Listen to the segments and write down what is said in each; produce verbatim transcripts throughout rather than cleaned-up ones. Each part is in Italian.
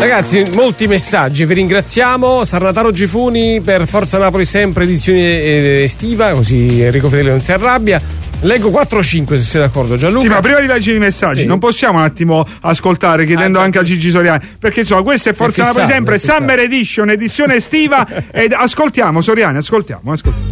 Ragazzi, molti messaggi, vi ringraziamo. Sarnataro Gifuni per Forza Napoli sempre edizione estiva, così Enrico Fedele non si arrabbia. Leggo quattro o cinque se sei d'accordo, Gianluca. Sì, ma prima di leggere i messaggi, sì, non possiamo un attimo ascoltare chiedendo ah, anche a Gigi Soriani, perché insomma questa è Forza Napoli sempre Summer Edition, edizione estiva. Ed ascoltiamo Soriani, ascoltiamo, ascoltiamo.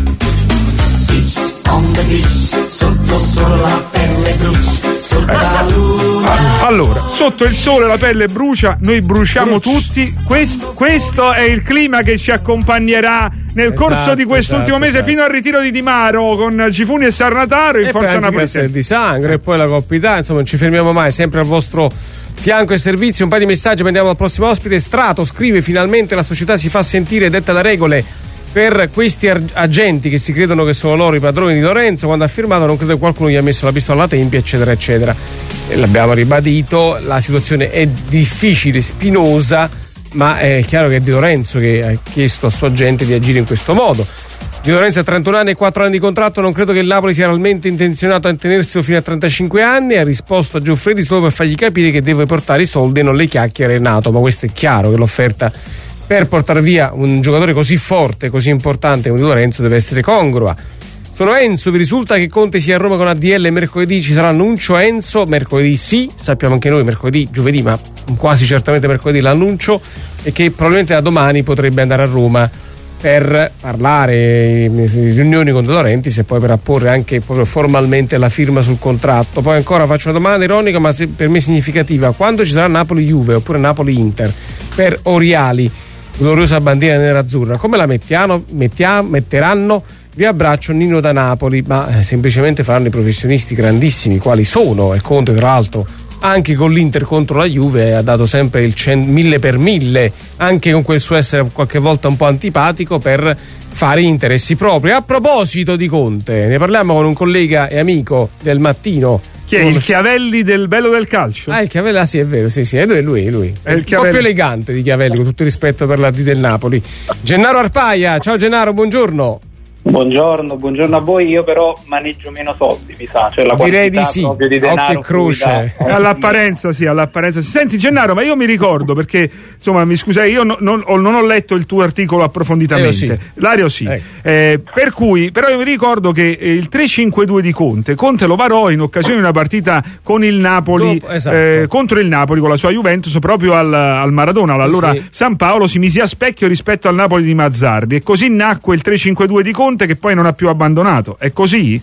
On the beach, sotto solo la pelle brucia, sotto la luna. Allora, sotto il sole la pelle brucia, noi bruciamo Bruci. tutti. Questo, questo è il clima che ci accompagnerà nel esatto, corso di quest'ultimo esatto, mese esatto. fino al ritiro di Di Maro con Gifuni e Sarnataro in e Forza Napoli di Sangro e poi la Coppa Italia. Insomma, non ci fermiamo mai, sempre al vostro fianco e servizio. Un paio di messaggi, prendiamo al prossimo ospite. Strato scrive: finalmente la società si fa sentire, detta da regole per questi agenti che si credono che sono loro i padroni di Lorenzo. Quando ha firmato non credo che qualcuno gli ha messo la pistola alla tempia, eccetera eccetera. E l'abbiamo ribadito, la situazione è difficile, spinosa, ma è chiaro che è Di Lorenzo che ha chiesto al suo agente di agire in questo modo. Di Lorenzo ha trentuno anni e quattro anni di contratto, non credo che il Napoli sia realmente intenzionato a tenerselo fino a trentacinque anni. Ha risposto a Gioffredi solo per fargli capire che deve portare i soldi e non le chiacchiere. È nato, ma questo è chiaro che l'offerta per portare via un giocatore così forte, così importante come Di Lorenzo deve essere congrua. Sono Enzo, vi risulta che Conte sia a Roma con A D L mercoledì? Ci sarà annuncio? Enzo, mercoledì sì, sappiamo anche noi mercoledì, giovedì, ma quasi certamente mercoledì l'annuncio, e che probabilmente da domani potrebbe andare a Roma per parlare in riunioni con De Laurentiis e poi per apporre anche proprio formalmente la firma sul contratto. Poi ancora faccio una domanda ironica ma se per me significativa: quando ci sarà Napoli-Juve oppure Napoli-Inter per Oriali, gloriosa bandiera nerazzurra, come la mettiamo, mettiamo, metteranno? Vi abbraccio, Nino da Napoli. Ma eh, semplicemente faranno i professionisti grandissimi quali sono, e Conte tra l'altro anche con l'Inter contro la Juve ha dato sempre il cen- mille per mille, anche con quel suo essere qualche volta un po' antipatico, per fare interessi propri. A proposito di Conte, ne parliamo con un collega e amico del Mattino. Chi è il Chiavelli del bello del calcio? Ah, il Chiavelli, ah sì, è vero, sì, sì, è lui, lui, lui. È il un po' più elegante di Chiavelli, con tutto il rispetto per la D del Napoli. Gennaro Arpaia, ciao Gennaro, buongiorno. Buongiorno, buongiorno a voi. Io però maneggio meno soldi, mi sa, cioè la direi di sì, proprio di denaro, occhio e croce. All'apparenza sì, all'apparenza sì. Senti Gennaro, ma io mi ricordo, perché insomma mi scusai, io no, non, non ho letto il tuo articolo approfonditamente, sì. Lario sì, eh. Eh, per cui però io mi ricordo che il tre cinque due di Conte Conte lo varò in occasione di una partita con il Napoli, Dopo, esatto. eh, contro il Napoli con la sua Juventus, proprio al, al Maradona, allora sì, sì. San Paolo si mise a specchio rispetto al Napoli di Mazzarri, e così nacque il tre cinque due di Conte, che poi non ha più abbandonato. È così?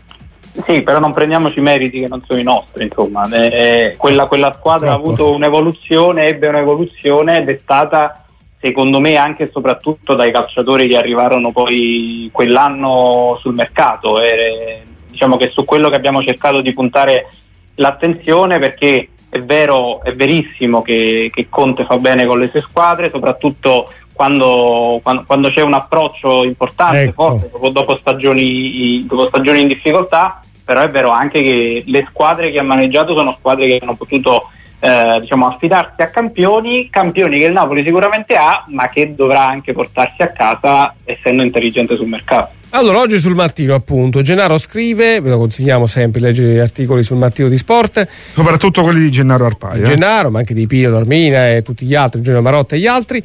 Sì, però non prendiamoci meriti che non sono i nostri, insomma. Eh, quella, quella squadra Troppo. ha avuto un'evoluzione, ebbe un'evoluzione ed è stata, secondo me, anche e soprattutto dai calciatori che arrivarono poi quell'anno sul mercato. E, diciamo che su quello che abbiamo cercato di puntare l'attenzione, perché è vero, è verissimo che, che Conte fa bene con le sue squadre, soprattutto Quando, quando, quando c'è un approccio importante, ecco. forte, dopo, dopo, stagioni, dopo stagioni in difficoltà, però è vero anche che le squadre che ha maneggiato sono squadre che hanno potuto eh, diciamo affidarsi a campioni, campioni che il Napoli sicuramente ha, ma che dovrà anche portarsi a casa essendo intelligente sul mercato. Allora, oggi sul Mattino, appunto, Gennaro scrive, ve lo consigliamo sempre, leggere gli articoli sul Mattino di Sport, soprattutto quelli di Gennaro Arpaia. Gennaro, ma anche di Pino Dormina e tutti gli altri, Giulio Marotta e gli altri.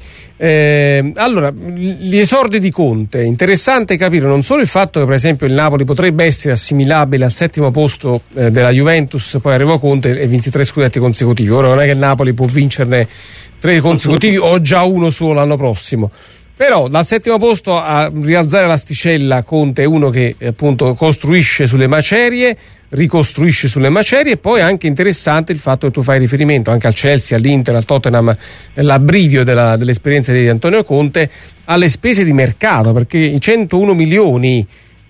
Eh, allora, gli esordi di Conte, interessante capire non solo il fatto che per esempio il Napoli potrebbe essere assimilabile al settimo posto eh, della Juventus, poi arrivò Conte e vinse tre scudetti consecutivi. Ora non è che il Napoli può vincerne tre consecutivi o già uno solo l'anno prossimo. Però dal settimo posto a rialzare l'asticella Conte è uno che appunto costruisce sulle macerie, ricostruisce sulle macerie, e poi è anche interessante il fatto che tu fai riferimento anche al Chelsea, all'Inter, al Tottenham, l'abbrivio della, dell'esperienza di Antonio Conte, alle spese di mercato, perché i centouno milioni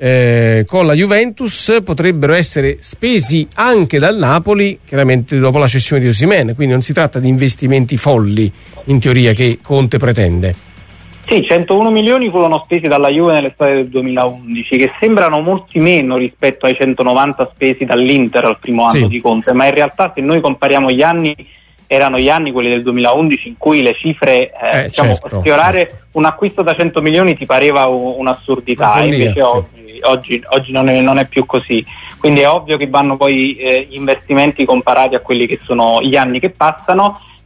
eh, con la Juventus potrebbero essere spesi anche dal Napoli, chiaramente dopo la cessione di Osimhen, quindi non si tratta di investimenti folli in teoria che Conte pretende. Sì, centouno milioni furono spesi dalla Juve nell'estate del duemilaundici, che sembrano molti meno rispetto ai centonovanta spesi dall'Inter al primo anno sì. di Conte, ma in realtà se noi compariamo gli anni, erano gli anni quelli del duemilaundici in cui le cifre, eh, eh, diciamo, certo, sfiorare certo. un acquisto da cento milioni ti pareva un, un'assurdità, e invece sì. oggi, oggi, oggi non, è, non è più così. Quindi è ovvio che vanno poi eh, gli investimenti comparati a quelli che sono gli anni che passano,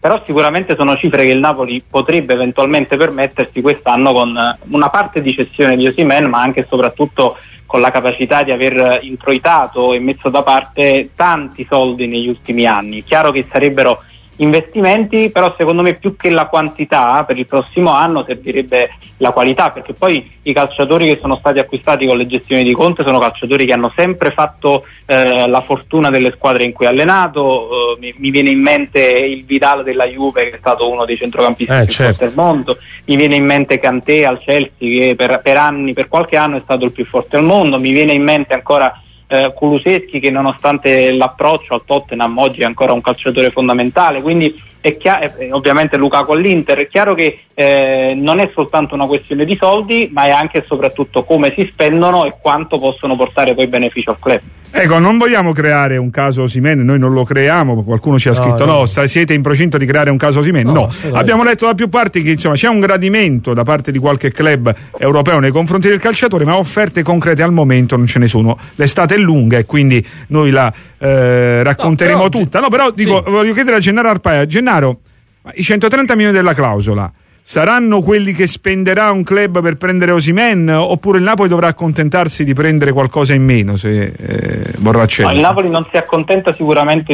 però sicuramente sono cifre che il Napoli potrebbe eventualmente permettersi quest'anno con una parte di cessione di Osimhen, ma anche e soprattutto con la capacità di aver introitato e messo da parte tanti soldi negli ultimi anni. Chiaro che sarebbero investimenti, però secondo me più che la quantità per il prossimo anno servirebbe la qualità, perché poi i calciatori che sono stati acquistati con le gestioni di Conte sono calciatori che hanno sempre fatto eh, la fortuna delle squadre in cui ha allenato. eh, mi, mi viene in mente il Vidal della Juve, che è stato uno dei centrocampisti eh, più certo. forti del mondo, mi viene in mente Kanté al Chelsea, che per, per anni, per qualche anno è stato il più forte al mondo, mi viene in mente ancora Uh, Kulusevski, che nonostante l'approccio al Tottenham oggi è ancora un calciatore fondamentale, quindi è chiaro, eh, ovviamente Lukaku all'Inter. È chiaro che eh, non è soltanto una questione di soldi, ma è anche e soprattutto come si spendono e quanto possono portare poi beneficio al club. Ecco, non vogliamo creare un caso Osimhen, noi non lo creiamo, qualcuno ci ha scritto no, no, no siete in procinto di creare un caso Osimhen, no, no. Abbiamo letto da più parti che insomma c'è un gradimento da parte di qualche club europeo nei confronti del calciatore, ma offerte concrete al momento non ce ne sono. L'estate è lunga e quindi noi la eh, racconteremo no, però, tutta. No, però dico, sì. Voglio chiedere a Gennaro Arpaia, Gennaro, i centotrenta milioni della clausola saranno quelli che spenderà un club per prendere Osimhen, oppure il Napoli dovrà accontentarsi di prendere qualcosa in meno se eh, vorrà accedere? No, il Napoli non si accontenta sicuramente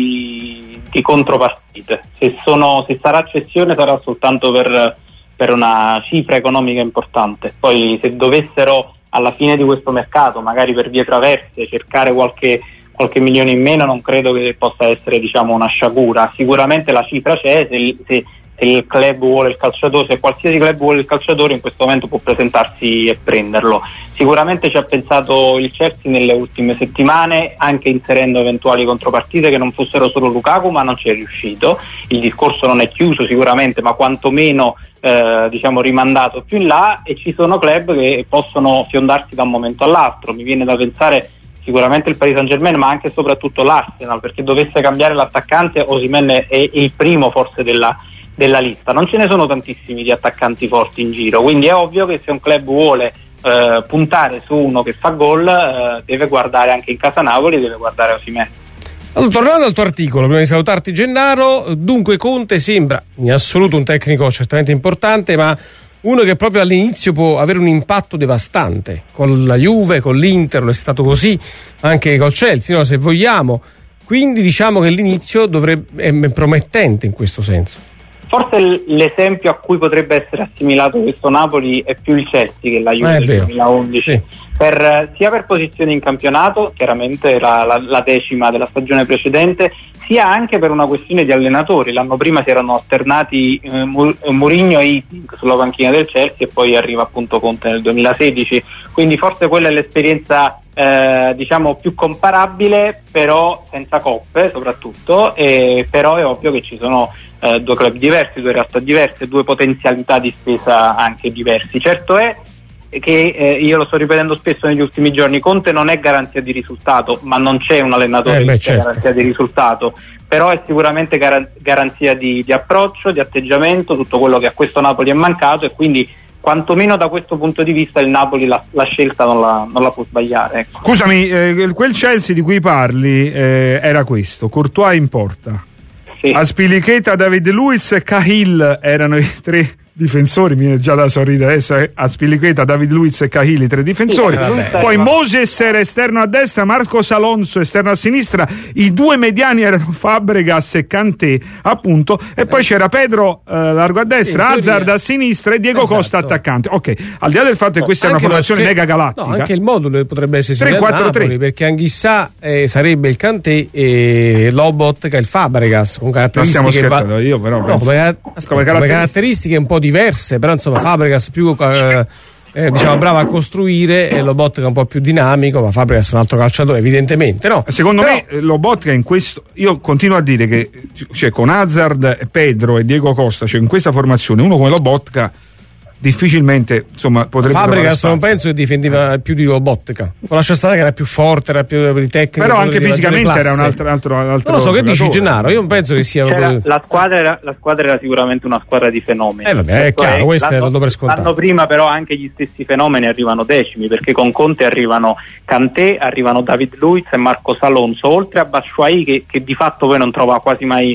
di, di contropartite. Se, sono, se sarà cessione sarà soltanto per, per una cifra economica importante. Poi se dovessero alla fine di questo mercato, magari per vie traverse, cercare qualche, qualche milione in meno, non credo che possa essere, diciamo, una sciagura. Sicuramente la cifra c'è, se, se se il club vuole il calciatore, se qualsiasi club vuole il calciatore in questo momento può presentarsi e prenderlo. Sicuramente ci ha pensato il Chelsea nelle ultime settimane, anche inserendo eventuali contropartite che non fossero solo Lukaku, ma non ci è riuscito. Il discorso non è chiuso sicuramente, ma quantomeno eh, diciamo rimandato più in là, e ci sono club che possono fiondarsi da un momento all'altro. Mi viene da pensare sicuramente il Paris Saint-Germain, ma anche e soprattutto l'Arsenal, perché dovesse cambiare l'attaccante Osimhen è, è il primo forse della della lista. Non ce ne sono tantissimi di attaccanti forti in giro, quindi è ovvio che se un club vuole eh, puntare su uno che fa gol eh, deve guardare anche in casa Napoli, deve guardare Osimhen. Allora, tornando al tuo articolo, prima di salutarti Gennaro, dunque Conte sembra in assoluto un tecnico certamente importante, ma uno che proprio all'inizio può avere un impatto devastante con la Juve, con l'Inter, lo è stato così anche col Chelsea, no, se vogliamo. Quindi diciamo che l'inizio dovrebbe, è promettente in questo senso. Forse l'esempio a cui potrebbe essere assimilato questo Napoli è più il Chelsea che la Juve del duemilaundici, sì. per, sia per posizione in campionato, chiaramente la, la, la decima della stagione precedente, sia anche per una questione di allenatori. L'anno prima si erano alternati eh, Mourinho e Hiddink sulla panchina del Chelsea e poi arriva appunto Conte nel duemilasedici, quindi forse quella è l'esperienza eh, diciamo più comparabile, però senza coppe soprattutto, e però è ovvio che ci sono eh, due club diversi, due realtà diverse, due potenzialità di spesa anche diversi. Certo è che eh, io lo sto ripetendo spesso negli ultimi giorni, Conte non è garanzia di risultato, ma non c'è un allenatore eh beh, che certo. sia garanzia di risultato, però è sicuramente gar- garanzia di, di approccio, di atteggiamento, tutto quello che a questo Napoli è mancato, e quindi quantomeno da questo punto di vista il Napoli la, la scelta non la, non la può sbagliare, ecco. Scusami, eh, quel Chelsea di cui parli eh, era questo: Courtois in porta, sì. Azpilicueta, David Luiz e Cahill erano i tre difensori, mi viene già da sorridere adesso, eh? Azpilicueta, David Luiz e Cahill, i tre difensori, sì, vabbè, poi ma... Moses era esterno a destra, Marcos Alonso esterno a sinistra, i due mediani erano Fabregas e Kanté appunto, e poi eh. c'era Pedro eh, largo a destra, sì, Hazard a sinistra e Diego esatto. Costa attaccante. Ok, al di là del fatto che questa no, è una formazione scheda... mega galattica, no, anche il modulo potrebbe essere tre quattro tre, perché Anghissà eh, sarebbe il Kanté e Lobotka il Fabregas, con caratteristiche non stiamo scherzando, va... io però no, penso... come, caratteristiche... come caratteristiche un po' diverse, però insomma Fabregas più eh, eh, diciamo bravo a costruire e Lobotka un po' più dinamico, ma Fabregas è un altro calciatore evidentemente, no? Secondo però... me Lobotka in questo, io continuo a dire che cioè, con Hazard, Pedro e Diego Costa, cioè in questa formazione uno come Lobotka difficilmente insomma potrebbe. Fabregas non penso che difendeva più di Lobotka, con lascia stare che era più forte, era più di tecnica, però anche fisicamente era un altro, altro, altro non lo so, che dici Gennaro? Io non penso che sia proprio... la, squadra era, la squadra era sicuramente una squadra di fenomeni, eh vabbè, è chiaro, questo lo do per scontato. L'anno prima però anche gli stessi fenomeni arrivano decimi, perché con Conte arrivano Kanté, arrivano David Luiz e Marcos Alonso, oltre a Batshuayi che, che di fatto poi non trova quasi mai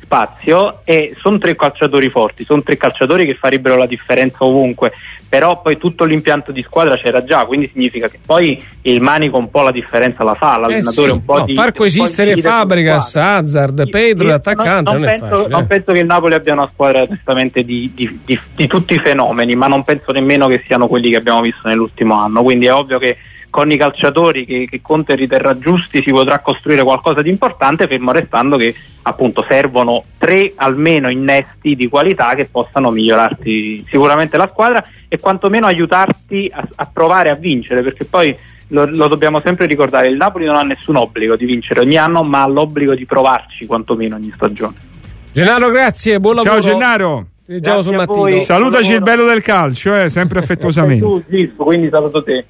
spazio e sono tre calciatori forti, sono tre calciatori che farebbero la differenza ovunque, però poi tutto l'impianto di squadra c'era già, quindi significa che poi il manico un po' la differenza la fa, l'allenatore eh sì, un po' no, di far coesistere Fabregas, Hazard, Pedro io l'attaccante non, non, non, penso, è facile, non eh. penso che il Napoli abbia una squadra onestamente di, di, di, di tutti i fenomeni, ma non penso nemmeno che siano quelli che abbiamo visto nell'ultimo anno, quindi è ovvio che con i calciatori che, che Conte riterrà giusti si potrà costruire qualcosa di importante, fermo restando che appunto servono tre almeno innesti di qualità che possano migliorarti sicuramente la squadra e quantomeno aiutarti a, a provare a vincere, perché poi lo, lo dobbiamo sempre ricordare, il Napoli non ha nessun obbligo di vincere ogni anno, ma ha l'obbligo di provarci quantomeno ogni stagione. Gennaro, grazie, buon lavoro. Ciao Gennaro. Leggiamo sul mattino. Voi, salutaci il bello del calcio, eh, sempre affettuosamente. Tu, Zizzo, quindi saluto te.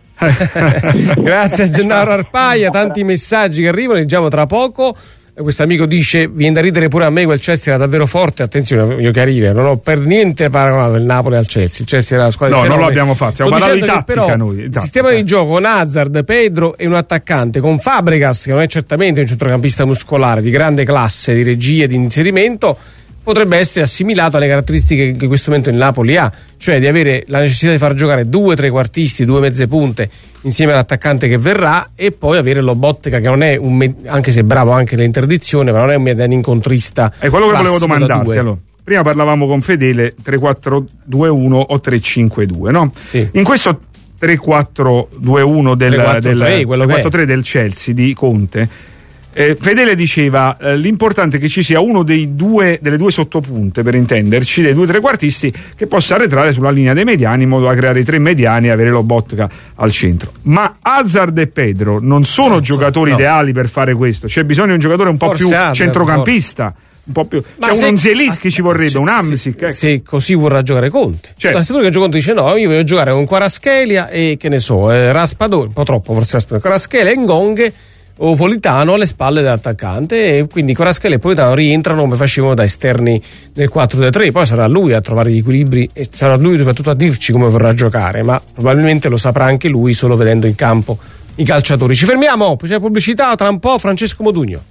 Grazie a Gennaro Arpaia, tanti messaggi che arrivano, leggiamo tra poco. Questo amico dice: viene da ridere pure a me, quel Chelsea era davvero forte. Attenzione, voglio chiarire, non ho per niente paragonato il Napoli al Chelsea. Il Chelsea era la squadra no, di non l'abbiamo fatto, stiamo parlando di tattica però noi, il tattica. sistema di gioco con Hazard, Pedro e un attaccante con Fabregas, che non è certamente un centrocampista muscolare di grande classe di regia e di inserimento, potrebbe essere assimilato alle caratteristiche che in questo momento il Napoli ha, cioè di avere la necessità di far giocare due trequartisti, due mezze punte insieme all'attaccante che verrà, e poi avere Lobotka, che non è un me- anche se bravo anche nell'interdizione, ma non è un mediano incontrista. È quello che volevo domandarti. Allora, prima parlavamo con Fedele tre quattro due uno o tre cinque due, no? Sì. In questo tre quattro due uno del, tre quattro tre, del, quello tre che quattro tre del Chelsea di Conte, Eh, Fedele diceva eh, l'importante è che ci sia uno dei due delle due sottopunte, per intenderci, dei due trequartisti che possa arretrare sulla linea dei mediani in modo da creare i tre mediani e avere Lobotka al centro. Ma Hazard e Pedro non sono Hazard, giocatori no. ideali per fare questo, c'è bisogno di un giocatore un po' Forse più Hazard, centrocampista forse. Un po' più, c'è cioè un Zielinski ci vorrebbe, un Hamsik. Se, se così vorrà giocare Conte. Cioè, ma se pure che Conte dice no, io voglio giocare con Kvaratskhelia e che ne so, eh, Raspadori, un po' troppo forse Raspadori, Kvaratskhelia e Ngonghe o Politano alle spalle dell'attaccante, e quindi Kvaratskhelia e Politano rientrano come facevano da esterni nel quattro due tre. Poi sarà lui a trovare gli equilibri e sarà lui soprattutto a dirci come vorrà giocare, ma probabilmente lo saprà anche lui solo vedendo in campo i calciatori. Ci fermiamo, poi c'è pubblicità, tra un po' Francesco Modugno.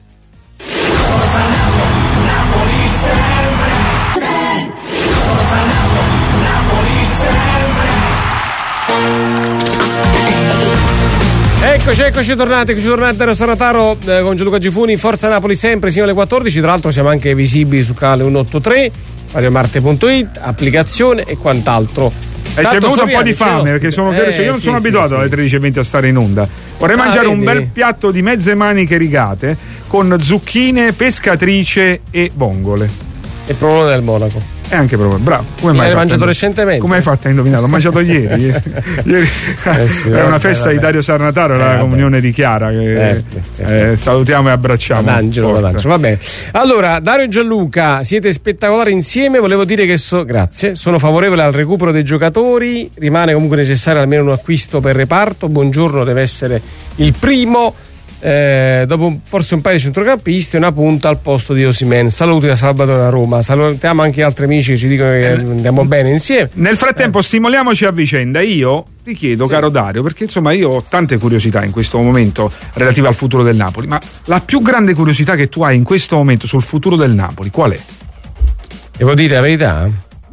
Eccoci, eccoci tornati, eccoci tornati da Sanataro eh, con Gianluca Gifuni, Forza Napoli sempre sino alle quattordici, tra l'altro siamo anche visibili sul canale centoottantatré, radiomarte punto it, applicazione e quant'altro. E c'è venuto un po' di fame perché sono, eh, io non sì, sono sì, abituato sì, alle tredici e venti a stare in onda. Vorrei ah, mangiare vedi? un bel piatto di mezze maniche rigate con zucchine, pescatrice e vongole. E provolone del Monaco. E anche proprio, bravo. Come mai l'hai mangiato recentemente? Come hai fatto a indovinare? L'ho mangiato ieri. ieri. Eh sì, era una festa vabbè. di Dario Sarnataro, era eh, la comunione di Chiara. Che, eh, eh, salutiamo e abbracciamo. Angelo, va bene. Allora, Dario e Gianluca, siete spettacolari insieme. Volevo dire che so, grazie. Sono favorevole al recupero dei giocatori. Rimane comunque necessario almeno un acquisto per reparto. Buongiorno deve essere il primo. Eh, dopo forse un paio di centrocampisti e una punta al posto di Osimhen. Saluti da Salvatore da Roma, salutiamo anche altri amici che ci dicono che andiamo bene insieme. Nel frattempo eh. stimoliamoci a vicenda. Io ti chiedo, sì. caro Dario, perché insomma io ho tante curiosità in questo momento relative al futuro del Napoli, ma la più grande curiosità che tu hai in questo momento sul futuro del Napoli qual è? Devo dire la verità,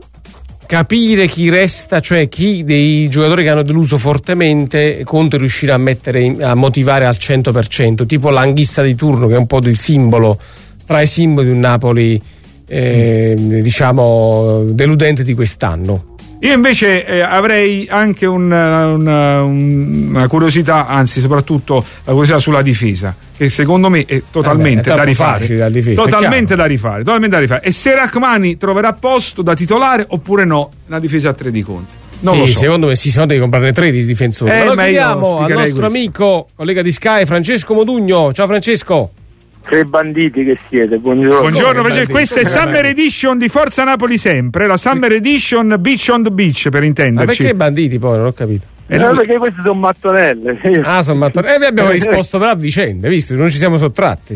capire chi resta, cioè chi dei giocatori che hanno deluso fortemente Conte riuscirà a mettere in, a motivare al cento per cento, tipo l'Anghissa di turno, che è un po' il simbolo tra i simboli di un Napoli eh, mm. diciamo deludente di quest'anno. Io invece eh, avrei anche un, una, una curiosità, anzi soprattutto la curiosità sulla difesa, che secondo me è totalmente eh beh, è da rifare la difesa, totalmente da rifare totalmente da rifare e se Rachmani troverà posto da titolare oppure no una difesa a tre di Conte. Non sì, lo so. Secondo me sì, se no devi comprarne tre di difensori. Eh, ma lo chiediamo al nostro questo. amico, collega di Sky, Francesco Modugno. Ciao Francesco. Tre banditi che siete, buongiorno. Buongiorno, banditi. Questa è Summer Edition di Forza Napoli sempre, la Summer Edition Beach on the Beach, per intenderci. Ma perché banditi poi? Non ho capito. Eh, no, perché queste sono mattonelle. Ah, sono mattonelle. E eh, vi abbiamo risposto per a vicende, visto? Non ci siamo sottratti.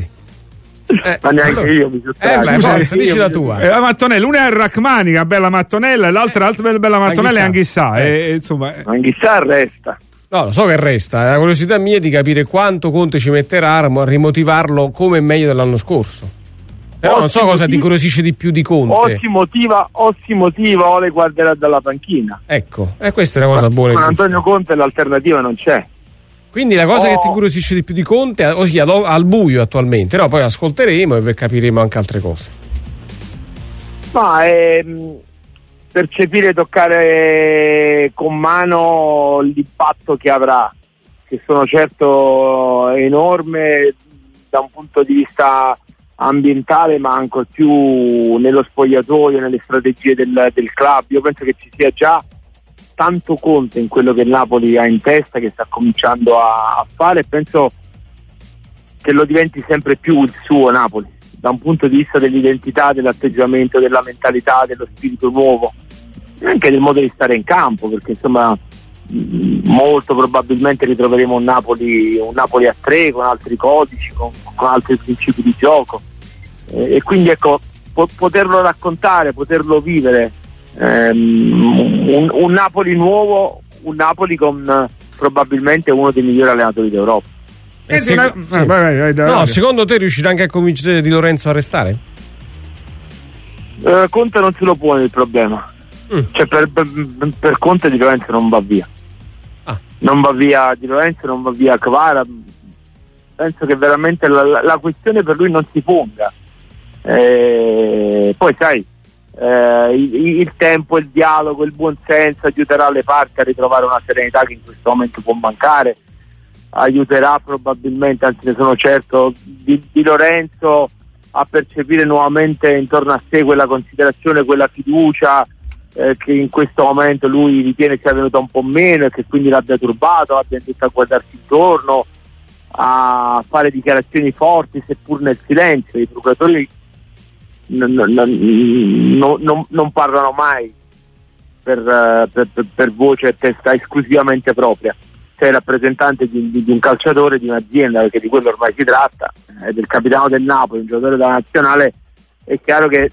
Eh, ma neanche allora, io mi sottratto. Eh, beh, forza, dici la tua. Eh, la mattonella, una è Rachmani, una bella mattonella, e l'altra, l'altra bella mattonella è Anghissà. Eh. Eh, insomma, eh. Anghissà resta. No, lo so che resta, la curiosità mia è di capire quanto Conte ci metterà a rimotivarlo come meglio dell'anno scorso. Però o non so si cosa motiva, ti incuriosisce di più di Conte. O si motiva, o si motiva o le guarderà dalla panchina. Ecco, e questa è una cosa buona. Con Antonio Conte l'alternativa non c'è. Quindi la cosa oh. che ti incuriosisce di più di Conte, ossia al buio attualmente, no? Poi ascolteremo e capiremo anche altre cose. Ma ehm, percepire, toccare con mano l'impatto che avrà, che sono certo enorme da un punto di vista ambientale, ma ancor più nello spogliatoio, nelle strategie del, del club. Io penso che ci sia già tanto Conte in quello che il Napoli ha in testa, che sta cominciando a, a fare, e penso che lo diventi sempre più il suo Napoli, da un punto di vista dell'identità, dell'atteggiamento, della mentalità, dello spirito nuovo, e anche del modo di stare in campo, perché insomma molto probabilmente ritroveremo un Napoli, un Napoli a tre, con altri codici, con, con altri principi di gioco, eh, e quindi ecco, po- poterlo raccontare, poterlo vivere, ehm, un, un Napoli nuovo, un Napoli con eh, probabilmente uno dei migliori allenatori d'Europa. Eh, se- una... sì. ah, vai, vai, vai, No, secondo te riuscirà anche a convincere Di Lorenzo a restare? Eh, Conte non se lo pone il problema, mm. cioè per, per, per Conte Di Lorenzo non va via. Non va via Di Lorenzo, non va via Kvara. Penso che veramente la, la, la questione per lui non si ponga. Eh, poi sai, eh, il, il tempo, il dialogo, il buon senso aiuterà le parti a ritrovare una serenità che in questo momento può mancare. Aiuterà probabilmente, anzi ne sono certo, Di, Di Lorenzo a percepire nuovamente intorno a sé quella considerazione, quella fiducia Eh, che in questo momento lui ritiene sia venuta un po' meno e che quindi l'abbia turbato, abbia detto a guardarsi intorno, a fare dichiarazioni forti seppur nel silenzio. I procuratori non, non, non, non, non parlano mai per, per, per, per voce e testa esclusivamente propria. Sei rappresentante di, di, di un calciatore, di un'azienda, perché di quello ormai si tratta, è del capitano del Napoli, un giocatore della nazionale. È chiaro che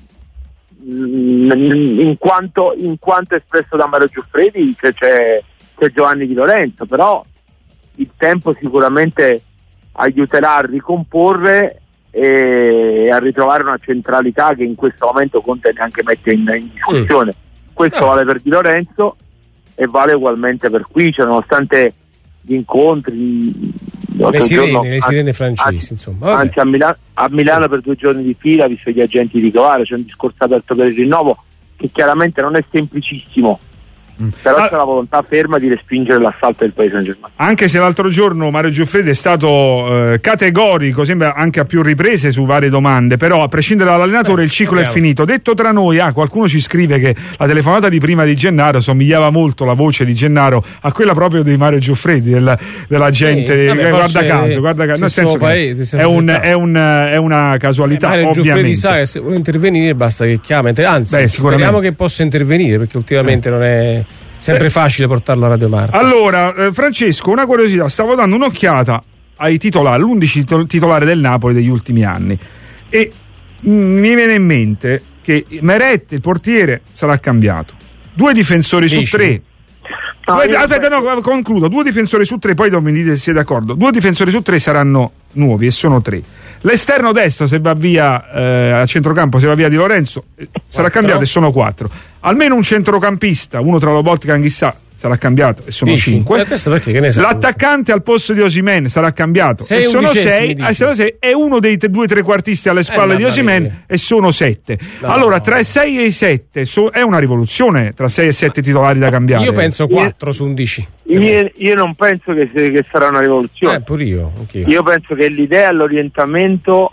in quanto, in quanto espresso da Mario Giuffredi c'è, c'è, c'è Giovanni Di Lorenzo, però il tempo sicuramente aiuterà a ricomporre e a ritrovare una centralità che in questo momento Conte neanche mette in, in discussione. Mm. Questo no. Vale per Di Lorenzo e vale ugualmente per Quicia, nonostante gli incontri, le sirene, giorno, le sirene francesi, anzi, insomma. Vabbè. Anzi a, Mila- a Milano per due giorni di fila, visto gli agenti di Kvara, c'è un discorso aperto per il rinnovo che chiaramente non è semplicissimo. Mm. Però ah, c'è la volontà ferma di respingere l'assalto del Paris Saint-Germain. Anche se l'altro giorno Mario Giuffredi è stato eh, categorico, sembra anche a più riprese su varie domande, però a prescindere dall'allenatore Beh, il ciclo è finito. Detto tra noi, ah, qualcuno ci scrive che la telefonata di prima di Gennaro somigliava molto, la voce di Gennaro, a quella proprio di Mario Giuffredi, del, della gente. Sì, vabbè, guarda caso, guarda caso. Nel senso paese, è, un, è, un, è una casualità. Eh, Mario ovviamente. Giuffredi sa che se vuole intervenire basta che chiama, anzi Beh, speriamo che possa intervenire, perché ultimamente eh. non è sempre facile portarlo a Radio Marca. Allora, eh, Francesco, una curiosità, stavo dando un'occhiata ai titolari, all'undici titolari del Napoli degli ultimi anni e mh, mi viene in mente che Meret, il portiere, sarà cambiato. Due difensori Dici. su tre. No, due, aspetta, no, concludo. Due difensori su tre, poi mi dite se siete d'accordo. Due difensori su tre saranno nuovi e sono tre. L'esterno destro, se va via eh, a centrocampo, se va via Di Lorenzo, eh, sarà cambiato e sono quattro. Almeno un centrocampista, uno tra Lobotka e Anghissà, sarà cambiato e sono Dici? cinque. Eh, L'attaccante al posto di Osimhen sarà cambiato sei e sono sei, eh, sono sei. E uno dei te, due trequartisti alle spalle eh, di Osimhen e sono sette. No. Allora tra i sei e i sette so, è una rivoluzione tra sei e sette titolari da cambiare. Io penso quattro su undici. Io, io non penso che, se, che sarà una rivoluzione. Eh, pure io, anch'io. Io penso che l'idea, l'orientamento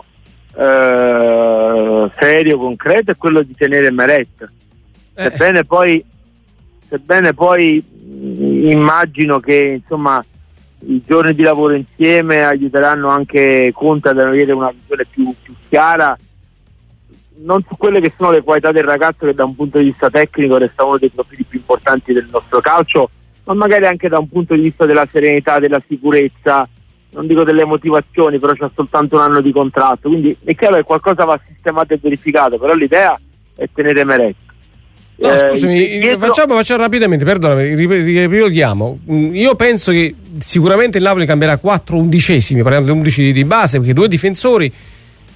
eh, serio, concreto è quello di tenere Meret. Eh. Sebbene poi sebbene poi mh, immagino che insomma i giorni di lavoro insieme aiuteranno anche Conte ad avere una visione più, più chiara, non su quelle che sono le qualità del ragazzo, che da un punto di vista tecnico resta uno dei profili più importanti del nostro calcio, ma magari anche da un punto di vista della serenità, della sicurezza, non dico delle motivazioni, però c'ha soltanto un anno di contratto, quindi è chiaro che qualcosa va sistemato e verificato, però l'idea è tenere Meret. No, eh, scusami, dietro... facciamo, facciamo rapidamente, perdonami, ripetiamo. Io penso che sicuramente il Napoli cambierà quattro undicesimi, parliamo di undici di base, perché due difensori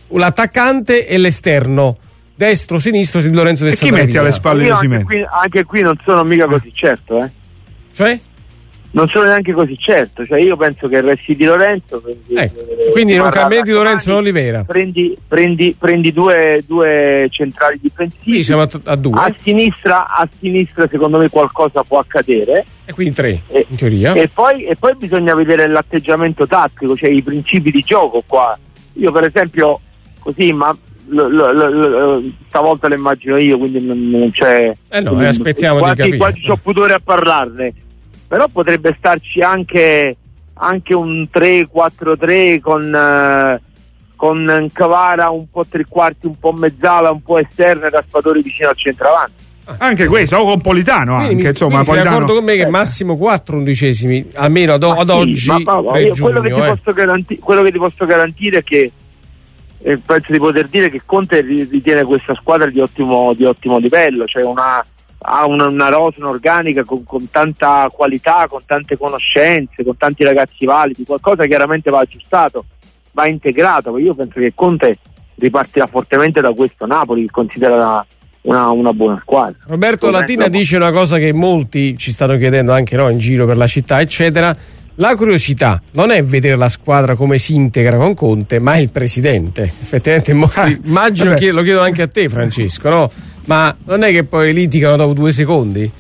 l'attaccante e l'esterno destro sinistro di Lorenzo De Sant'Agata. E chi metti alle spalle di Osimhen? Anche qui, anche qui non sono mica così certo, eh. Cioè? Non sono neanche così certo, cioè io penso che resti di Lorenzo. Prendi, eh, quindi non cambi di Lorenzo e Olivera. Prendi, prendi, prendi due, due centrali difensivi. Quindi siamo a, a due. A sinistra, a sinistra secondo me qualcosa può accadere. E quindi tre, e, in teoria. E poi, e poi bisogna vedere l'atteggiamento tattico, cioè i principi di gioco qua. Io per esempio, così, ma L, l, l, l, stavolta lo immagino io, quindi non, non c'è. Eh no, eh, aspettiamo quasi, di capire. Quasi c'ho pudore a parlarne. Però potrebbe starci anche, anche un tre quattro tre con, eh, con Kvara un po' tre quarti, un po' mezzala, un po' esterna e Raspadori vicino al centravanti. Anche questo, o con Politano anche, mi, insomma, sei d'accordo con me che eh. massimo quattro undicesimi, almeno ad, ad sì, oggi. Ma, ma, io, giugno, quello, che ti eh. posso garanti- quello che ti posso garantire è che eh, penso di poter dire che Conte ritiene questa squadra di ottimo, di ottimo livello, cioè una ha una, una rosa, un'organica con, con tanta qualità, con tante conoscenze, con tanti ragazzi validi. Qualcosa chiaramente va aggiustato, va integrato. Io penso che Conte ripartirà fortemente da questo Napoli, che considera una, una buona squadra. Roberto Poi Latina penso... dice una cosa che molti ci stanno chiedendo anche no, in giro per la città eccetera. La curiosità non è vedere la squadra come si integra con Conte, ma il presidente. Effettivamente molti, ah, immagino che lo chiedo anche a te, Francesco, no? Ma non è che poi litigano dopo due secondi?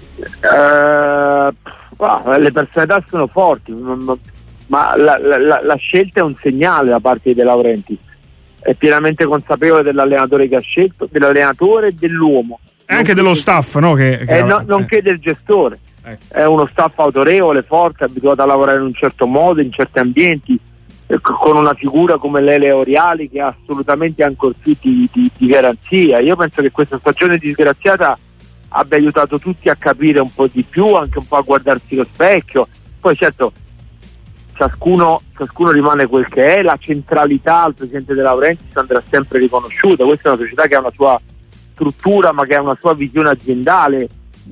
Uh, le personalità sono forti, ma la, la, la scelta è un segnale da parte di De Laurentiis. È pienamente consapevole dell'allenatore che ha scelto, dell'allenatore e dell'uomo. E anche dello staff, no? Che, che eh, no, nonché del gestore. Eh. È uno staff autorevole, forte, abituato a lavorare in un certo modo, in certi ambienti, eh, con una figura come Lele Oriali che ha assolutamente ancora più di, di, di garanzia. Io penso che questa stagione disgraziata abbia aiutato tutti a capire un po' di più, anche un po' a guardarsi lo specchio. Poi certo ciascuno, ciascuno rimane quel che è, la centralità al presidente De Laurentiis andrà sempre riconosciuta. Questa è una società che ha una sua struttura, ma che ha una sua visione aziendale,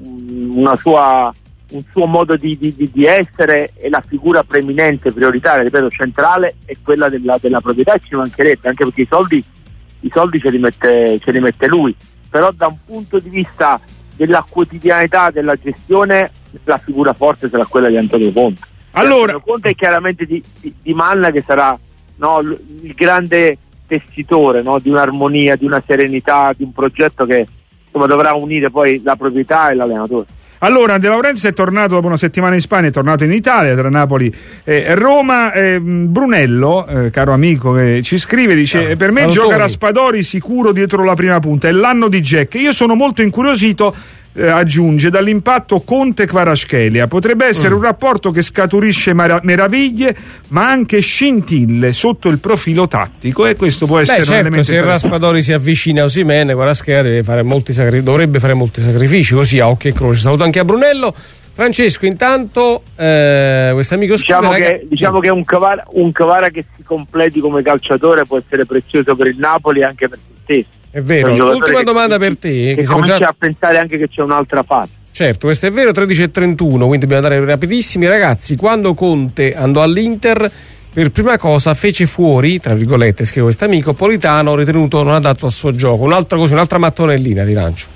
una sua, un suo modo di, di, di essere, e la figura preeminente, prioritaria, ripeto, centrale è quella della, della proprietà, e ci mancherebbe, anche perché i soldi, i soldi ce li mette, ce li mette lui. Però da un punto di vista della quotidianità della gestione, la figura forte sarà quella di Antonio Conte. Allora, Antonio Conte è chiaramente di, di, di Manna, che sarà, no, il grande tessitore, no, di un'armonia, di una serenità, di un progetto che insomma dovrà unire poi la proprietà e l'allenatore. Allora, De Laurentiis è tornato dopo una settimana in Spagna, è tornato in Italia tra Napoli e Roma. eh, Brunello, eh, caro amico che ci scrive, dice ah, per me salutoni. Gioca Raspadori sicuro dietro la prima punta, è l'anno di Jack. Io sono molto incuriosito, eh, aggiunge, dall'impatto Conte-Kvaratskhelia. Potrebbe essere mm. un rapporto che scaturisce mara- meraviglie ma anche scintille sotto il profilo tattico, e questo può essere Beh, un certo, elemento se Raspadori si avvicina a Osimhen, Kvaratskhelia deve fare molti sacri- dovrebbe fare molti sacrifici, così a occhio e croce. Saluto anche a Brunello. Francesco, intanto eh, questo amico diciamo scrive, che, raga... diciamo che un Kvara, un Kvara che si completi come calciatore può essere prezioso per il Napoli e anche per se stesso. È vero. Ultima domanda per te, che, che che siamo comincia già... a pensare anche che c'è un'altra fase. Certo, questo è vero. Tredici e trentuno, quindi dobbiamo andare rapidissimi, ragazzi. Quando Conte andò all'Inter, per prima cosa fece fuori, tra virgolette, scrive questo amico, Politano, ritenuto non adatto al suo gioco. Un'altra cosa, un'altra mattonellina di lancio.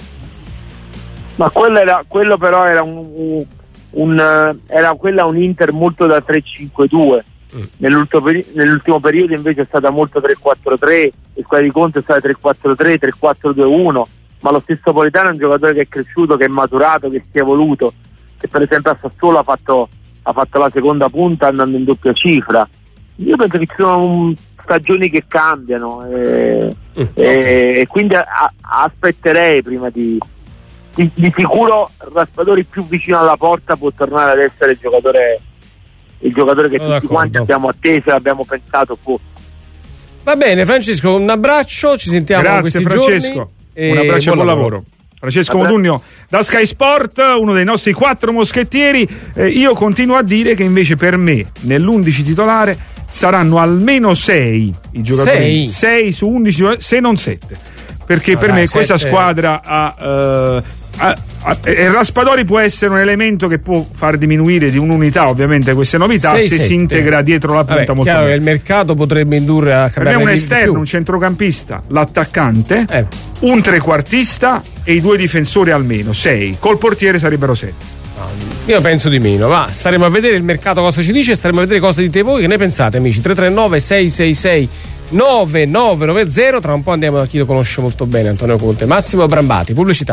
Ma quello, era, quello però era un, un, un era quella un Inter molto da tre cinque due. Mm. Nell'ultimo, peri- nell'ultimo periodo invece è stata molto tre quattro tre, le squadre di Conte è stata tre quattro tre, tre quattro due uno, ma lo stesso Politano è un giocatore che è cresciuto, che è maturato, che si è evoluto, che per esempio a Sassuolo ha fatto, ha fatto la seconda punta andando in doppia cifra. Io penso che ci sono um, stagioni che cambiano e, mm. e, e quindi a, a, aspetterei prima di, di di sicuro Raspadori più vicino alla porta può tornare ad essere il giocatore il giocatore che tutti quanti abbiamo atteso e abbiamo pensato fosse. Va bene Francesco, un abbraccio, ci sentiamo Grazie, questi Francesco. giorni. Un abbraccio e buon lavoro. lavoro. Francesco Vabbè. Modugno da Sky Sport, uno dei nostri quattro moschettieri. Eh, io continuo a dire che invece per me nell'undici titolare saranno almeno sei i giocatori, sei su undici, se non sette, perché no, per dai, me questa sette. squadra ha, uh, ha E Raspadori può essere un elemento che può far diminuire di un'unità ovviamente queste novità sei, se sette. Si integra dietro la punta. Vabbè, molto chiaro che il mercato potrebbe indurre a cambiare. Per me un esterno, un centrocampista, l'attaccante, eh. un trequartista e i due difensori almeno, sei. Col portiere sarebbero sette. Io penso di meno, ma staremo a vedere il mercato cosa ci dice, staremo a vedere cosa dite voi, che ne pensate amici. Tre tre nove sei sei sei nove nove nove zero. Tra un po' andiamo da chi lo conosce molto bene, Antonio Conte. Massimo Brambati, pubblicità.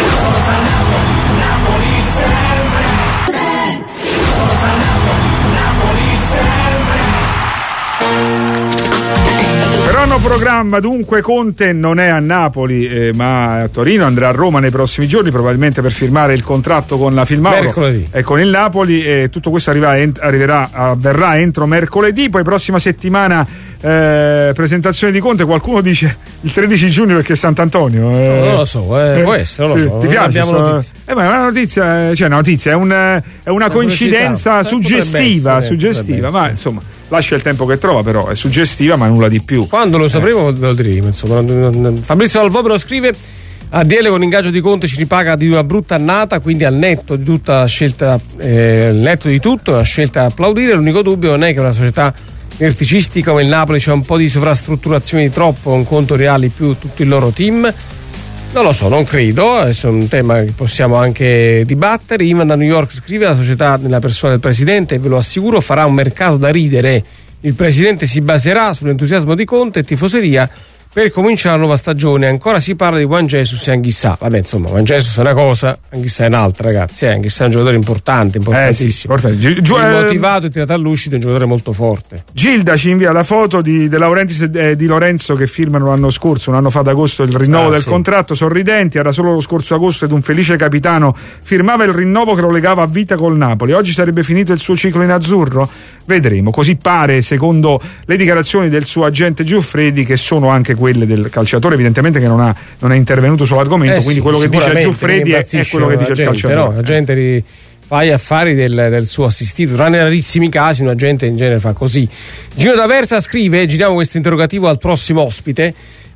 Programma dunque Conte non è a Napoli eh, ma a Torino, andrà a Roma nei prossimi giorni probabilmente per firmare il contratto con la Filmauro mercoledì. E con il Napoli e tutto questo arriverà, ent- arriverà avverrà entro mercoledì. Poi prossima settimana eh, presentazione di Conte, qualcuno dice il tredici giugno perché è Sant'Antonio eh. no, non lo so eh, eh, può essere, non lo so, ti piace? So, eh, ma è una notizia, cioè una notizia è, un, è una coincidenza suggestiva, essere, suggestiva ma insomma lascia il tempo che trova, però è suggestiva ma nulla di più. Quando lo sapremo ve lo diremo, insomma. Fabrizio Dalvopero scrive: A D L con ingaggio di Conte ci ripaga di una brutta annata, quindi al netto di tutta la scelta, eh, al netto di tutto, è una scelta da applaudire. L'unico dubbio non è che una società verticistica come il Napoli c'è un po' di sovrastrutturazione di troppo, con conto reali più tutto il loro team. Non lo so, non credo, è un tema che possiamo anche dibattere. Ivan da New York scrive: la società nella persona del presidente, ve lo assicuro, farà un mercato da ridere. Il presidente si baserà sull'entusiasmo di Conte e tifoseria per cominciare la nuova stagione. Ancora si parla di Juan Jesus e Anghissà. Vabbè, insomma, Juan Jesus è una cosa, Anghissà è un'altra, ragazzi. Eh, Anghissà è un giocatore importante, importantissimo. Eh sì, Gi- Gi- motivato e tirato all'uscita, è un giocatore molto forte. Gilda ci invia la foto di De Laurentiis e di Lorenzo che firmano l'anno scorso, un anno fa ad agosto, il rinnovo ah, del sì. contratto, sorridenti. Era solo lo scorso agosto ed un felice capitano firmava il rinnovo che lo legava a vita col Napoli. Oggi sarebbe finito il suo ciclo in azzurro? Vedremo. Così pare, secondo le dichiarazioni del suo agente Giuffredi, che sono anche quelle del calciatore, evidentemente che non ha non è intervenuto sull'argomento, eh quindi sì, quello che dice Giuffredi è, è quello che dice gente, il calciatore. No, la gente ri, fa gli affari del, del suo assistito, tranne rarissimi casi una gente in genere fa così. Gino D'Aversa scrive: giriamo questo interrogativo al prossimo ospite,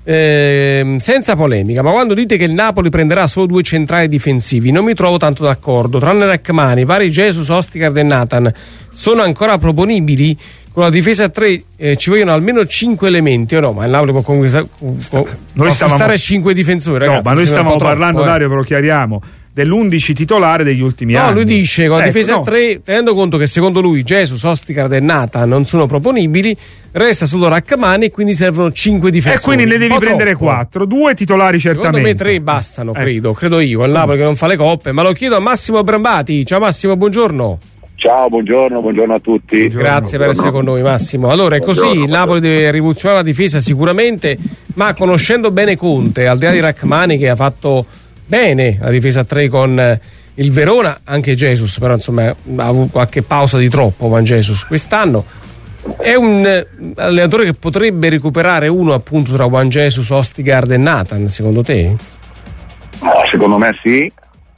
eh, senza polemica, ma quando dite che il Napoli prenderà solo due centrali difensivi non mi trovo tanto d'accordo. Tranne Rachmani, vari Jesus, Ostigard e Nathan sono ancora proponibili? Con la difesa a tre eh, ci vogliono almeno cinque elementi, o no? Ma il Napoli può conquistare, può, può noi stavamo cinque difensori, ragazzi. No, ma noi stavamo parlando, troppo, Dario, eh. ve lo chiariamo, dell'undici titolare degli ultimi no, anni. No, lui dice con la ecco, difesa no. a tre, tenendo conto che secondo lui Jesus, Ostigard e Nathan non sono proponibili, resta solo Rachmani e quindi servono cinque difensori. E quindi ne devi prendere quattro, due titolari certamente. Secondo me tre bastano, credo, ecco. credo io, il Napoli che non fa le coppe, ma lo chiedo a Massimo Brambati. Ciao Massimo, buongiorno. Ciao, buongiorno, buongiorno a tutti. Buongiorno, Grazie buongiorno. per essere con noi Massimo. Allora è così, buongiorno, il Napoli buongiorno. deve rivoluzionare la difesa sicuramente, ma conoscendo bene Conte, al di là di Rachmani che ha fatto bene la difesa a tre con il Verona, anche Jesus, però insomma ha avuto qualche pausa di troppo Juan Jesus quest'anno. È un allenatore che potrebbe recuperare uno appunto tra Juan Jesus, Ostigard e Nathan, secondo te? No, secondo me sì.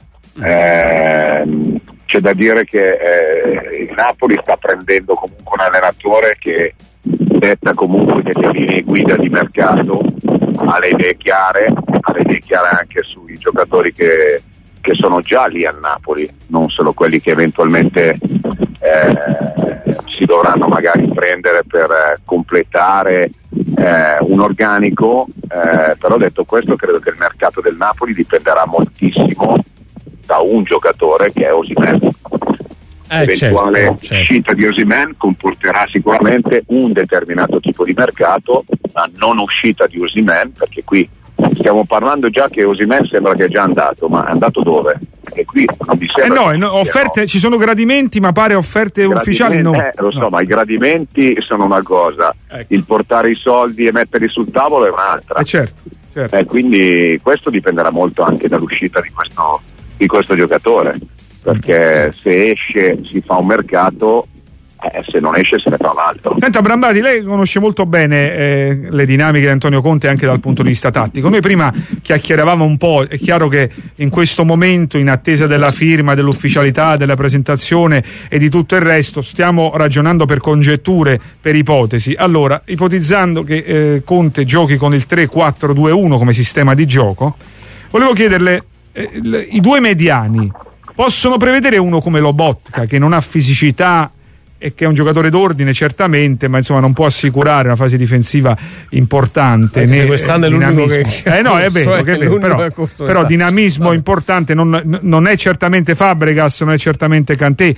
Eh, c'è da dire che eh, il Napoli sta prendendo comunque un allenatore che detta comunque delle linee guida di mercato, ha le idee chiare, ha le idee chiare anche sui giocatori che, che sono già lì a Napoli, non solo quelli che eventualmente eh, si dovranno magari prendere per eh, completare eh, un organico, eh, però detto questo credo che il mercato del Napoli dipenderà moltissimo da un giocatore che è Osimhen. Eh, Eventuale certo, certo. uscita di Osimhen comporterà sicuramente un determinato tipo di mercato, ma non uscita di Osimhen, perché qui stiamo parlando già che Osimhen sembra che è già andato, ma è andato dove? E qui non mi sembra. Eh no, no offerte, no. Ci sono gradimenti, ma pare offerte Gradimenti, ufficiali no. Eh, lo so, no. ma i gradimenti sono una cosa, ecco. Il portare i soldi e metterli sul tavolo è un'altra. Eh certo, certo. Eh, quindi questo dipenderà molto anche dall'uscita di questo di questo giocatore, perché se esce si fa un mercato, eh, se non esce se ne fa un altro. Senta Brambati, lei conosce molto bene eh, le dinamiche di Antonio Conte anche dal punto di vista tattico. Noi prima chiacchieravamo un po', è chiaro che in questo momento, in attesa della firma, dell'ufficialità, della presentazione e di tutto il resto, stiamo ragionando per congetture, per ipotesi. Allora, ipotizzando che eh, Conte giochi con il tre quattro due uno come sistema di gioco, volevo chiederle eh, l- i due mediani possono prevedere uno come Lobotka, che non ha fisicità e che è un giocatore d'ordine certamente, ma insomma non può assicurare una fase difensiva importante. Anche né, se quest'anno è l'unico che, eh no è vero, che è vero però, però dinamismo Vabbè. importante, non, non è certamente Fabregas, non è certamente Kanté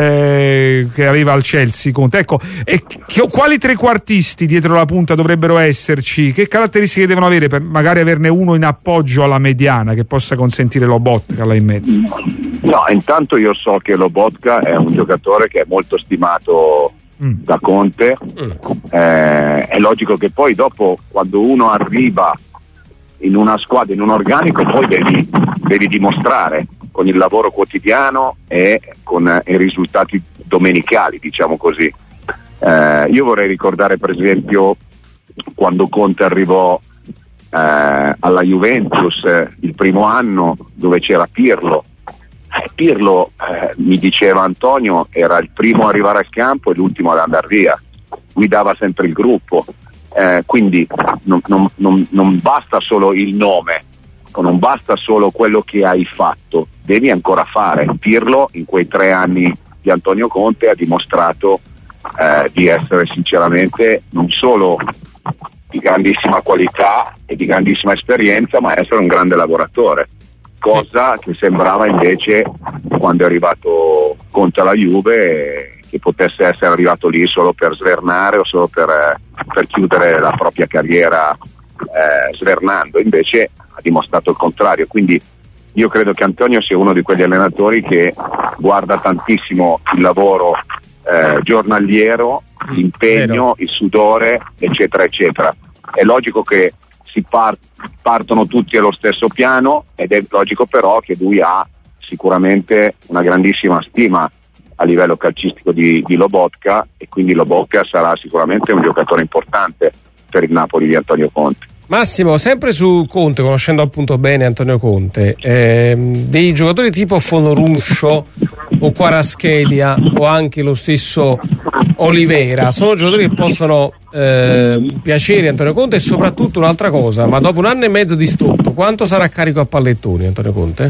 eh, che aveva al Chelsea Conte. Ecco, e che, quali trequartisti dietro la punta dovrebbero esserci? Che caratteristiche devono avere per magari averne uno in appoggio alla mediana che possa consentire Lobotka là in mezzo? No, intanto io so che Lobotka è un giocatore che è molto stimato Mm. da Conte. Mm. Eh, è logico che poi dopo, quando uno arriva in una squadra, in un organico, poi devi, devi dimostrare con il lavoro quotidiano e con eh, i risultati domenicali, diciamo così. Eh, io vorrei ricordare per esempio quando Conte arrivò eh, alla Juventus eh, il primo anno, dove c'era Pirlo. Pirlo, eh, mi diceva Antonio, era il primo ad arrivare al campo e l'ultimo ad andare via, guidava sempre il gruppo, eh, quindi non, non, non, non basta solo il nome, non basta solo quello che hai fatto, devi ancora fare. Pirlo in quei tre anni di Antonio Conte ha dimostrato eh, di essere sinceramente non solo di grandissima qualità e di grandissima esperienza, ma essere un grande lavoratore. Cosa che sembrava invece quando è arrivato Conte alla Juve che potesse essere arrivato lì solo per svernare o solo per, per chiudere la propria carriera eh, svernando. Invece ha dimostrato il contrario, quindi io credo che Antonio sia uno di quegli allenatori che guarda tantissimo il lavoro eh, giornaliero, l'impegno, il sudore, eccetera eccetera. È logico che si part- partono tutti allo stesso piano ed è logico però che lui ha sicuramente una grandissima stima a livello calcistico di, di Lobotka, e quindi Lobotka sarà sicuramente un giocatore importante per il Napoli di Antonio Conte. Massimo, sempre su Conte, conoscendo appunto bene Antonio Conte, ehm, dei giocatori tipo Fonruscio o Kvaratskhelia o anche lo stesso Oliveira sono giocatori che possono eh, piacere a Antonio Conte, e soprattutto un'altra cosa, ma dopo un anno e mezzo di stop quanto sarà carico a pallettoni Antonio Conte?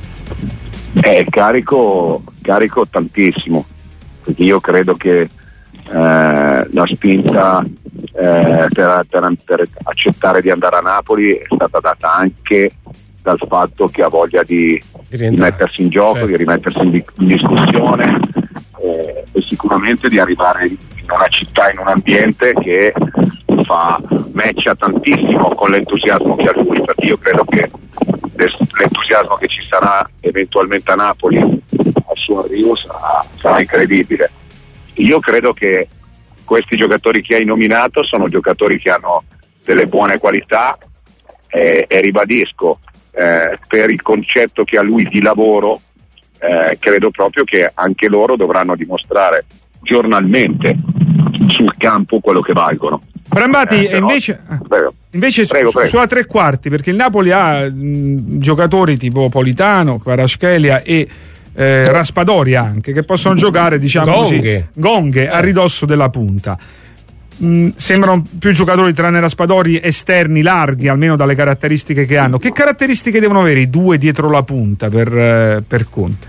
È carico, carico tantissimo, perché io credo che eh, la spinta eh, per, per, per accettare di andare a Napoli è stata data anche dal fatto che ha voglia di, di mettersi in gioco, certo. di rimettersi in, di, in discussione eh, e sicuramente di arrivare in una città, in un ambiente che fa matcha tantissimo con l'entusiasmo che ha lui, perché io credo che l'entusiasmo che ci sarà eventualmente a Napoli al suo arrivo sarà, sarà incredibile. Io credo che questi giocatori che hai nominato sono giocatori che hanno delle buone qualità eh, e ribadisco eh, per il concetto che ha lui di lavoro eh, credo proprio che anche loro dovranno dimostrare giornalmente sul campo quello che valgono. Brambati, eh, invece, prego. invece prego, su, prego. sulla tre quarti, perché il Napoli ha mh, giocatori tipo Politano, Kvaratskhelia e eh, Raspadori anche, che possono giocare, diciamo Gonghe. così, gonghe a ridosso della punta. Mh, sembrano più giocatori, tranne Raspadori, esterni, larghi, almeno dalle caratteristiche che hanno. Che caratteristiche devono avere i due dietro la punta per, eh, per Conte?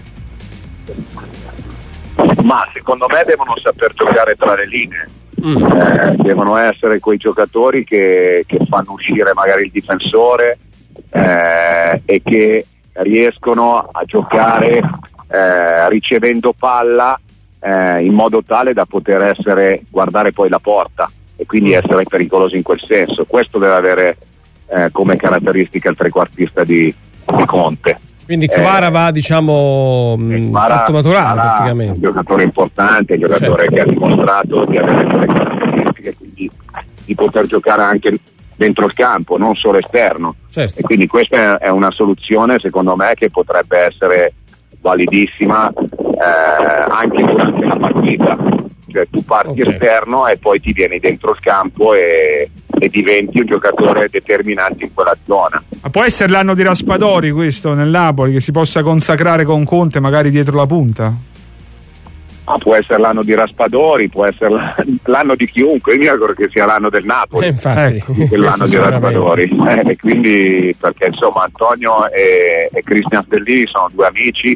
Ma secondo me devono saper giocare tra le linee. Mm. Eh, devono essere quei giocatori che, che fanno uscire magari il difensore eh, e che riescono a giocare eh, ricevendo palla eh, in modo tale da poter essere guardare poi la porta e quindi essere pericolosi in quel senso. Questo deve avere eh, come caratteristica il trequartista di, di Conte. Quindi Kvara eh, va, diciamo, Kvara, fatto maturare praticamente. È un giocatore importante, un giocatore certo. che ha dimostrato di avere delle caratteristiche, quindi di poter giocare anche dentro il campo, non solo esterno. Certo. E quindi questa è una soluzione, secondo me, che potrebbe essere validissima eh, anche durante la partita. Cioè tu parti okay. esterno e poi ti vieni dentro il campo e, e diventi un giocatore determinante in quella zona. Ma può essere l'anno di Raspadori questo nel Napoli, che si possa consacrare con Conte magari dietro la punta? Ah, può essere l'anno di Raspadori, può essere l'anno di chiunque. Io mi auguro che sia l'anno del Napoli, eh, infatti, ecco, l'anno di Raspadori. Eh, e quindi, perché insomma Antonio e, e Cristian Stellini sono due amici,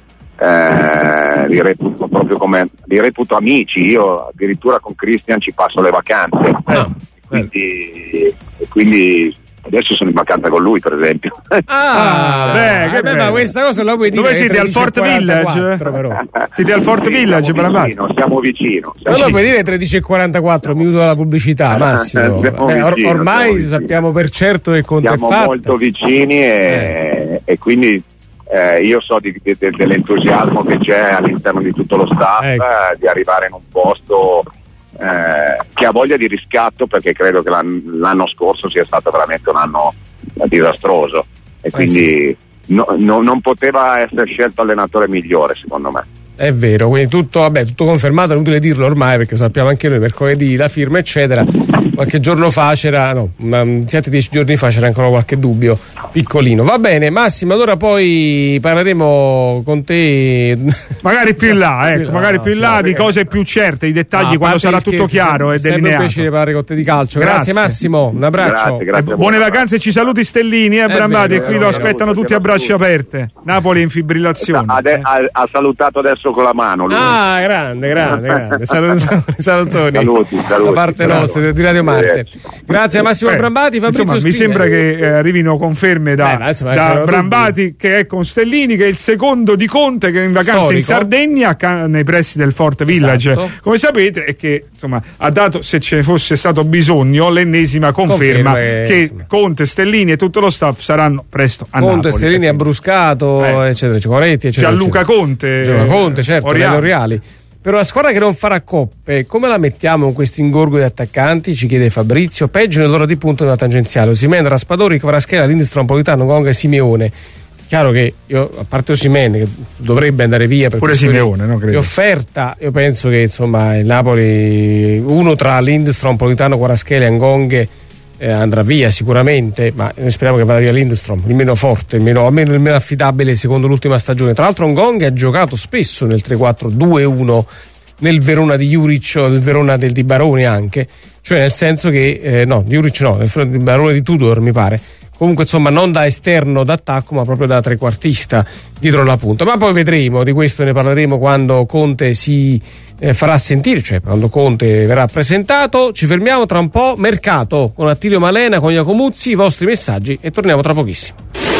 eh, li reputo proprio come li reputo amici. Io addirittura con Cristian ci passo le vacanze. Eh, quindi, quindi adesso sono in vacanza con lui, per esempio. Ah, beh, che beh, ma questa cosa la puoi dire. Dove siete? Al Fort Village? Però. Siete al Fort sì, Village, siamo vicino, siamo vicino. Non lo puoi dire tredici e quarantaquarto, minuto della pubblicità, Massimo. Eh, or- vicino, ormai sappiamo per certo che Conte siamo è fatta. molto vicini e, eh. e quindi eh, io so di, di, de, dell'entusiasmo che c'è all'interno di tutto lo staff, ecco. eh, di arrivare in un posto Eh, che ha voglia di riscatto, perché credo che l'anno, l'anno scorso sia stato veramente un anno disastroso e quindi eh sì. no, no, non poteva essere scelto allenatore migliore, secondo me. È vero, quindi tutto, vabbè, tutto confermato, è inutile dirlo ormai perché sappiamo anche noi, mercoledì la firma eccetera. Qualche giorno fa c'era, no, sette dieci giorni fa c'era ancora qualche dubbio piccolino. Va bene Massimo, allora poi parleremo con te magari più in là, ecco, magari più in là di cose più certe, i dettagli, ah, quando sarà tutto chiaro e delineato. Sempre un piacere parlare con te di calcio. Grazie, grazie Massimo, un abbraccio. Grazie, grazie, buone vacanze, ci saluti Stellini e Brambati, e qui lo aspettano tutti a braccia aperte. Napoli in fibrillazione. Ha, de- ha, ha salutato adesso con la mano lui. Ah, grande, grande, grande. Salutoni, salutoni. Saluti, saluti. Da parte nostra di Radio Marte. Grazie a Massimo eh, Brambati. Fabrizio insomma, mi sembra che eh, arrivino conferme da, Beh, insomma, da Brambati dubbi. Che è con Stellini, che è il secondo di Conte, che è in vacanza Storico. in Sardegna, ca- nei pressi del Fort Village, esatto. come sapete, e che insomma ha dato, se ce ne fosse stato bisogno, l'ennesima conferma, conferma che insomma. Conte, Stellini e tutto lo staff saranno presto a Conte, Napoli. Conte, Stellini, Abbruscato, eh. eccetera, Cicoretti, eccetera. Gianluca eccetera. Conte, Gianluca Conte, certo, Oriali. Oriali. Per una squadra che non farà coppe, come la mettiamo con questo ingorgo di attaccanti? Ci chiede Fabrizio. Peggio nell'ora di punta della tangenziale. Osimhen, Raspadori, Kvaratskhelia, Lindstrom, Politano, Gong e Simeone. Chiaro che io, a parte Osimhen, che dovrebbe andare via per pure Simeone, no, credo. Di offerta, io penso che insomma il Napoli, uno tra Lindstrom, Politano, Kvaratskhelia e Gong eh, andrà via sicuramente, ma noi speriamo che vada via Lindstrom, il meno forte, il meno, almeno il meno affidabile secondo l'ultima stagione. Tra l'altro Gong ha giocato spesso nel tre quattro due uno nel Verona di Juric, nel Verona del Di Baroni anche, cioè nel senso che eh, no, Juric no, nel Verona di Baroni di Tudor mi pare. Comunque insomma non da esterno d'attacco ma proprio da trequartista dietro la punta, ma poi vedremo, di questo ne parleremo quando Conte si eh, farà sentire, cioè quando Conte verrà presentato. Ci fermiamo tra un po', mercato con Attilio Malena, con Jacopo Muzzi, i vostri messaggi e torniamo tra pochissimo.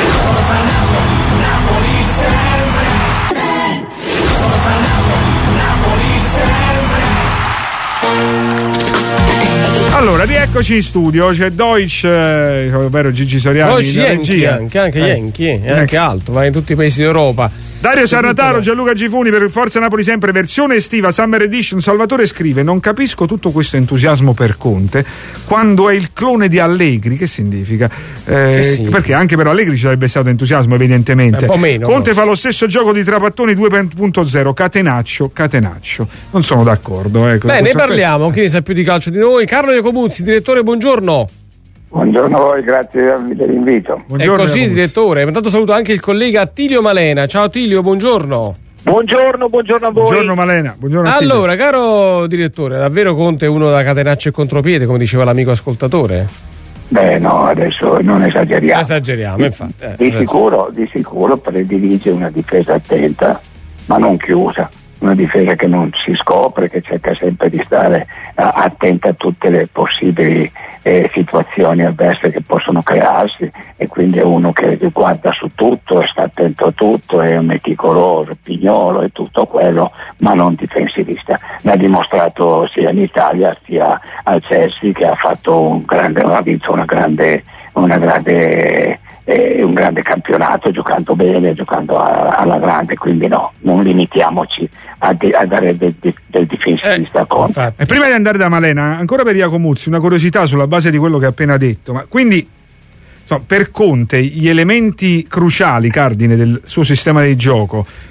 Allora, rieccoci in studio, c'è Deutsch, eh, ovvero Gigi Soriani, Deutsch, Yankee, anche, anche eh. Yankee, e anche altro, va in tutti i paesi d'Europa. Dario Sarnataro, Gianluca Gifuni per Forza Napoli Sempre, versione estiva, Summer Edition. Salvatore scrive: non capisco tutto questo entusiasmo per Conte quando è il clone di Allegri. Che significa? Eh, che significa? Perché anche per Allegri ci sarebbe stato entusiasmo, evidentemente. Un po' meno, Conte no? fa lo stesso gioco di Trapattoni due punto zero, catenaccio, catenaccio. Non sono d'accordo. Eh, Beh, ne parliamo, chi ne sa più di calcio di noi. Carlo Jacobuzzi, direttore, buongiorno. Buongiorno a voi, grazie dell'invito. Buongiorno, è così, direttore. Intanto saluto anche il collega Attilio Malena. Ciao Attilio, buongiorno. Buongiorno, buongiorno a voi. Buongiorno Malena. Buongiorno Attilio. Allora, caro direttore, davvero Conte è uno da catenaccio e contropiede, come diceva l'amico ascoltatore? Beh, no, adesso non esageriamo. Esageriamo, di, infatti. Eh, di, sicuro, di sicuro predilige una difesa attenta, ma non chiusa. Una difesa che non si scopre, che cerca sempre di stare uh, attenta a tutte le possibili eh, situazioni avverse che possono crearsi, e quindi è uno che guarda su tutto e sta attento a tutto, è un meticoloso, pignolo e tutto quello, ma non difensivista. L'ha dimostrato sia in Italia sia al Chelsea, che ha fatto un grande, ha vinto una grande, una grande eh, un grande campionato, giocando bene, giocando a, alla grande, quindi no, non limitiamoci a, di, a dare del, del difensivista eh, Conte. E prima di andare da Malena, ancora per Jacopo Muzzi, una curiosità sulla base di quello che ha appena detto, ma quindi insomma, per Conte gli elementi cruciali, cardine del suo sistema di gioco,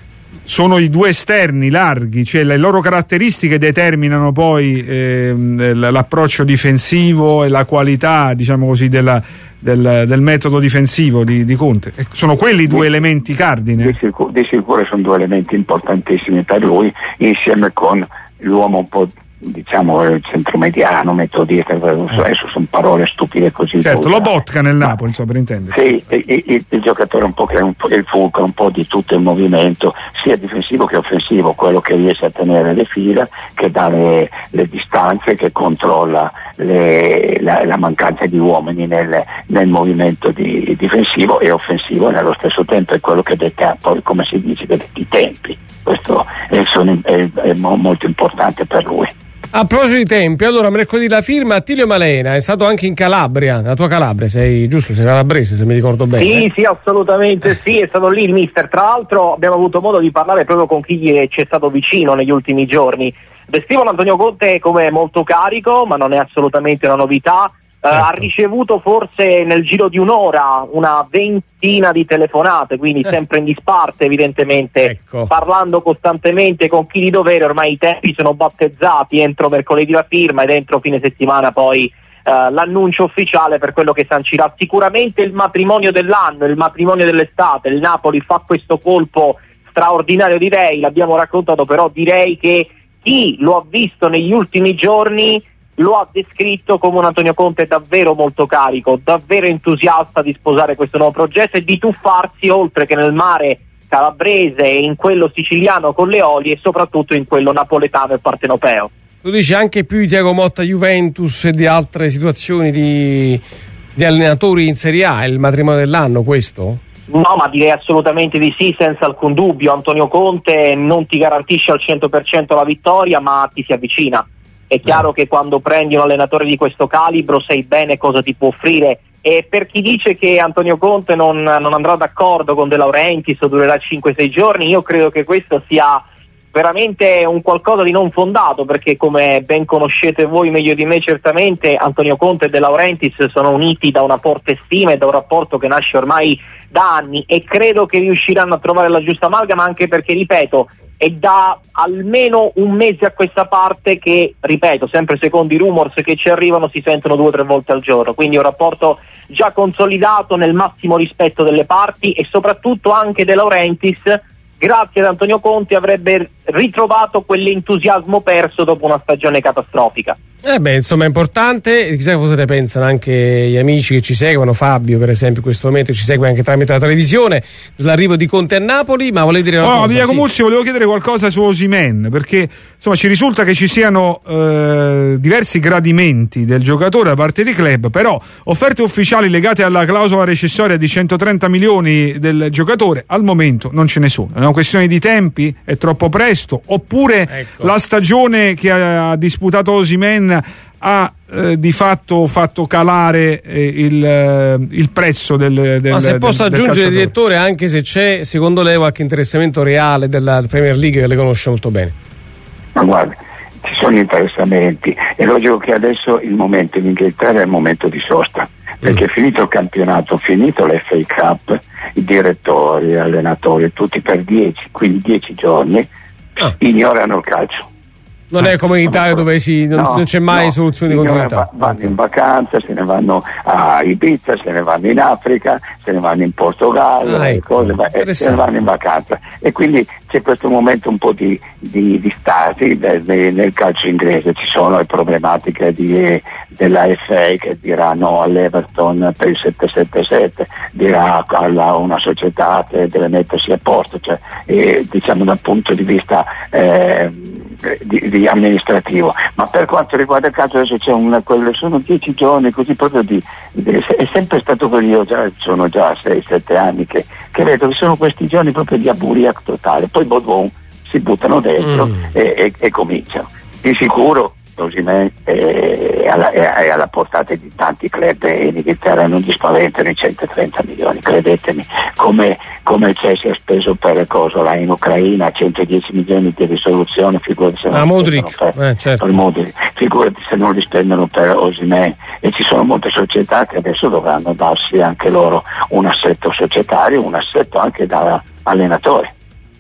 sono i due esterni larghi, cioè le loro caratteristiche determinano poi ehm, l'approccio difensivo e la qualità, diciamo così, della, del, del metodo difensivo di, di Conte. Sono quelli due di, elementi cardine. Di sicuro, di sicuro sono due elementi importantissimi per lui, insieme con l'uomo un po', diciamo, il centromediano, metodista, adesso sono parole stupide così. Certo, lo Botka nel Napoli, insomma, per intendere. Sì, il, il, il giocatore un po' che è un po' il fulcro un po' di tutto il movimento, sia difensivo che offensivo, quello che riesce a tenere le fila, che dà le, le distanze, che controlla le, la, la mancanza di uomini nel, nel movimento di, difensivo e offensivo, e nello stesso tempo è quello che detta poi, come si dice, i tempi. Questo è, sono, è, è molto importante per lui. A proposito di tempi, allora mercoledì la firma Attilio Malena, è stato anche in Calabria, la tua Calabria, sei giusto, sei calabrese se mi ricordo bene. Sì, eh? sì, assolutamente sì, è stato lì il mister. Tra l'altro abbiamo avuto modo di parlare proprio con chi ci è stato vicino negli ultimi giorni. Descrivono Antonio Conte come molto carico, ma non è assolutamente una novità. Certo. Uh, ha ricevuto forse nel giro di un'ora una ventina di telefonate, quindi eh. sempre in disparte evidentemente, ecco. parlando costantemente con chi di dovere. Ormai i tempi sono battezzati, entro mercoledì la firma ed entro fine settimana poi uh, l'annuncio ufficiale per quello che sancirà sicuramente il matrimonio dell'anno, il matrimonio dell'estate. Il Napoli fa questo colpo straordinario, direi, l'abbiamo raccontato, però direi che chi lo ha visto negli ultimi giorni lo ha descritto come un Antonio Conte davvero molto carico, davvero entusiasta di sposare questo nuovo progetto e di tuffarsi oltre che nel mare calabrese e in quello siciliano con le olie e soprattutto in quello napoletano e partenopeo. Tu dici anche più di Thiago Motta Juventus e di altre situazioni di, di allenatori in Serie A, è il matrimonio dell'anno questo? No, ma direi assolutamente di sì, senza alcun dubbio. Antonio Conte non ti garantisce al cento per cento la vittoria, ma ti si avvicina. È chiaro che quando prendi un allenatore di questo calibro sai bene cosa ti può offrire, e per chi dice che Antonio Conte non, non andrà d'accordo con De Laurentiis o durerà cinque sei giorni, io credo che questo sia veramente un qualcosa di non fondato, perché come ben conoscete voi meglio di me certamente, Antonio Conte e De Laurentiis sono uniti da una forte stima e da un rapporto che nasce ormai da anni, e credo che riusciranno a trovare la giusta amalgama, anche perché, ripeto, è da almeno un mese a questa parte che, ripeto, sempre secondo i rumors che ci arrivano, si sentono due o tre volte al giorno, quindi un rapporto già consolidato nel massimo rispetto delle parti, e soprattutto anche De Laurentiis, grazie ad Antonio Conte, avrebbe ritrovato quell'entusiasmo perso dopo una stagione catastrofica. Eh beh, insomma è importante, chissà cosa ne pensano anche gli amici che ci seguono. Fabio per esempio in questo momento ci segue anche tramite la televisione, l'arrivo di Conte a Napoli. Ma volevo dire una oh, cosa? Via Comuzzi, sì. Volevo chiedere qualcosa su Osimhen, perché insomma ci risulta che ci siano eh, diversi gradimenti del giocatore da parte di club, però offerte ufficiali legate alla clausola rescissoria di centotrenta milioni del giocatore al momento non ce ne sono. È una questione di tempi? È troppo presto? Oppure ecco. la stagione che ha disputato Osimhen ha eh, di fatto fatto calare eh, il, eh, il prezzo del, del ma se posso del, aggiungere, del direttore, anche se c'è secondo lei qualche interessamento reale della Premier League, che le conosce molto bene? Ma guarda, ci sono interessamenti, è logico che adesso il momento in Inghilterra è il momento di sosta, perché mm. finito il campionato, finito l'F A Cup, i direttori, gli allenatori, tutti per dieci, quindi dieci giorni ah. ignorano il calcio. Non è come in Italia dove si, non, no, non c'è mai no, soluzione di continuità. Vanno in vacanza, se ne vanno a Ibiza, se ne vanno in Africa, se ne vanno in Portogallo, ah, ecco, cose, eh, se ne vanno in vacanza. E quindi c'è questo momento un po' di, di, di stasi nel, nel calcio inglese. Ci sono le problematiche di, della F A che dirà no all'Everton per il sette sette sette, dirà a una società che deve mettersi a posto, cioè, eh, diciamo dal punto di vista eh, Di, di amministrativo, ma per quanto riguarda il calcio adesso c'è una, quello, sono dieci giorni così proprio di, di è sempre stato così. Io già sono già sei sette anni che, che vedo che sono questi giorni proprio di aburiac totale, poi boom, si buttano dentro mm. e, e, e cominciano. Di sicuro Osimhen è alla, è alla portata di tanti club in Inghilterra, non gli spaventano i centotrenta milioni, credetemi, come, come il Chelsea ha speso per cosa là in Ucraina, centodieci milioni di risoluzione, figurati se non ah, li Modric. Per, eh, certo. per Modric, figurati se non li spendono per Osimhen. E ci sono molte società che adesso dovranno darsi anche loro un assetto societario, un assetto anche da allenatore.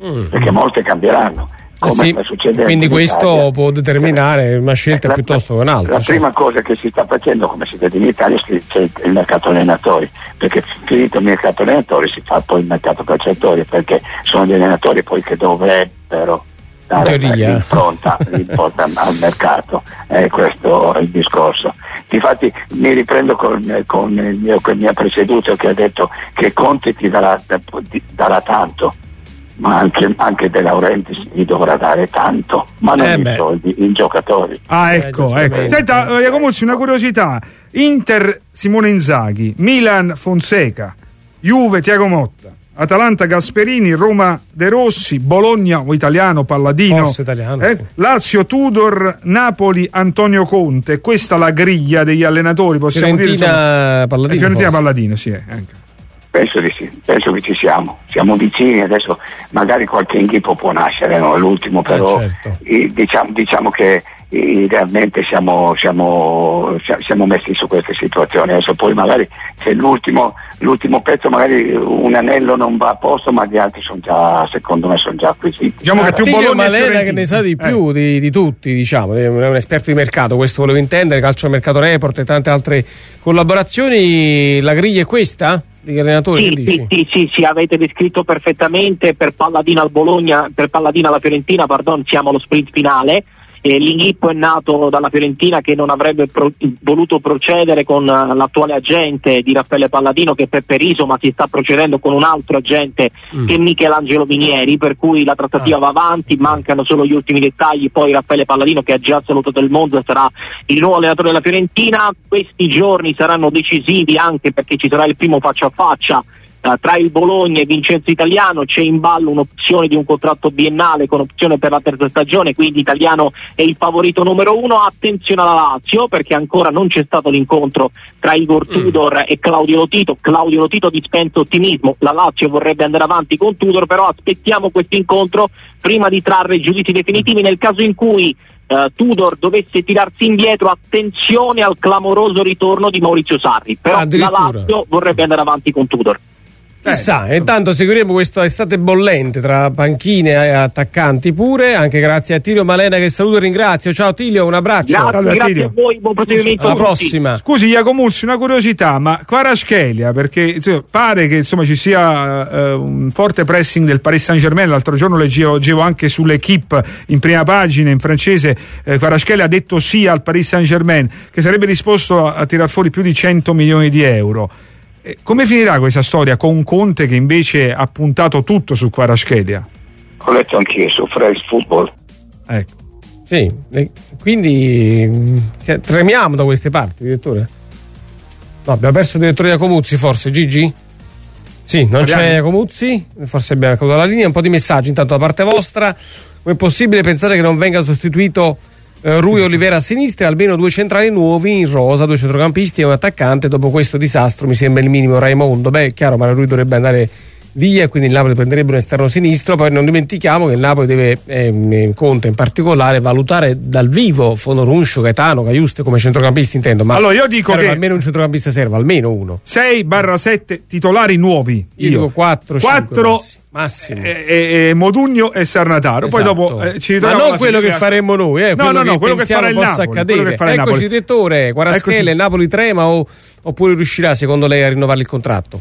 mm. perché molte cambieranno. Come sì, succede quindi questo Italia. Può determinare una scelta la, piuttosto che un'altra. La cioè. prima cosa che si sta facendo, come si vede in Italia, c'è il mercato allenatori, perché finito il mercato allenatori si fa poi il mercato calciatori, perché sono gli allenatori poi che dovrebbero dare l'impronta, l'impronta al mercato. Eh, questo è il discorso. Difatti mi riprendo con, con il mio che mi ha preceduto, che ha detto che Conte ti darà, darà tanto, ma anche, anche De Laurentiis gli dovrà dare tanto, ma non eh i soldi, i giocatori. Ah, ecco, eh, ecco. Senta, Iacomuzzi, una curiosità: Inter Simone Inzaghi, Milan Fonseca, Juve Thiago Motta, Atalanta Gasperini, Roma De Rossi, Bologna o italiano Palladino, italiano, eh? sì. Lazio Tudor, Napoli Antonio Conte. Questa è la griglia degli allenatori, possiamo Fiorentina, dire, insomma, Palladino, Fiorentina Palladino, sì, eh, anche. Penso di sì, penso che ci siamo, siamo vicini, adesso magari qualche inghippo può nascere, no? L'ultimo però eh, certo. eh, diciamo, diciamo che eh, realmente siamo, siamo, siamo messi su queste situazioni, adesso poi magari se l'ultimo, l'ultimo pezzo magari un anello non va a posto, ma gli altri sono già, secondo me sono già acquisiti. Diciamo che più Bologna Malena che ne sa di più eh. di, di tutti, diciamo, è un esperto di mercato, questo volevo intendere, Calcio Mercato Report e tante altre collaborazioni. La griglia è questa? Di allenatori, sì, sì, sì, sì, sì, avete descritto perfettamente. Per Palladino al Bologna, per Palladino alla Fiorentina, pardon, siamo allo sprint finale. Eh, l'inghippo è nato dalla Fiorentina, che non avrebbe pro- voluto procedere con uh, l'attuale agente di Raffaele Palladino, che è Peppe Riso, ma si sta procedendo con un altro agente mm. che è Michelangelo Vinieri, per cui la trattativa ah. va avanti, mancano solo gli ultimi dettagli. Poi Raffaele Palladino, che ha già salutato il Monza, sarà il nuovo allenatore della Fiorentina. Questi giorni saranno decisivi anche perché ci sarà il primo faccia a faccia Uh, tra il Bologna e Vincenzo Italiano. C'è in ballo un'opzione di un contratto biennale con opzione per la terza stagione, quindi Italiano è il favorito numero uno. Attenzione alla Lazio, perché ancora non c'è stato l'incontro tra Igor Tudor mm. e Claudio Lotito. Claudio Lotito dispensa ottimismo, la Lazio vorrebbe andare avanti con Tudor, però aspettiamo questo incontro prima di trarre giudizi definitivi. Nel caso in cui Uh, Tudor dovesse tirarsi indietro, attenzione al clamoroso ritorno di Maurizio Sarri, però la Lazio vorrebbe andare avanti con Tudor. Chissà, eh, intanto seguiremo questa estate bollente tra panchine e attaccanti pure, anche grazie a Tilio Malena, che saluto e ringrazio. Ciao Tilio, un abbraccio. Grazie, allora, grazie Tilio. a voi, buon proseguimento. Alla prossima. Scusi Iacomuzzi, una curiosità, ma Kvaratskhelia, perché insomma, pare che insomma ci sia uh, un forte pressing del Paris Saint-Germain. L'altro giorno leggevo, leggevo anche sull'Equipe in prima pagina in francese, eh, Kvaratskhelia ha detto sì al Paris Saint-Germain, che sarebbe disposto a, a tirar fuori più di cento milioni di euro. Come finirà questa storia con Conte, che invece ha puntato tutto su Kvaratskhelia? Ho letto anch'io su France Football. Ecco. Sì, quindi mh, tremiamo da queste parti, direttore. No, abbiamo perso il direttore Iacomuzzi, forse, Gigi? Sì, non Abbiamo... c'è Iacomuzzi, forse abbiamo caduto la linea. Un po' di messaggi intanto da parte vostra. Come è possibile pensare che non venga sostituito Uh, Rui Olivera a sinistra, almeno due centrali nuovi in rosa, due centrocampisti e un attaccante? Dopo questo disastro mi sembra il minimo. Raimondo, beh, è chiaro, ma Rui dovrebbe andare via, quindi il Napoli prenderebbe un esterno sinistro. Poi non dimentichiamo che il Napoli deve, eh, Conte in particolare, valutare dal vivo Fonoruncio, Gaetano, Caiuste come centrocampisti, intendo. Ma allora io dico chiaro, che almeno un centrocampista serve, almeno uno. sei sette titolari nuovi. Io, io dico quattro massimo. E, e, e Modugno e Sarnataro. Esatto. Poi dopo eh, ci ma non quello che faremo noi, eh, no, quello no, no, che quello che farà il possa Napoli, accadere. Che farà il Eccoci, direttore, Kvaratskhelia, il Napoli trema o, oppure riuscirà secondo lei a rinnovare il contratto?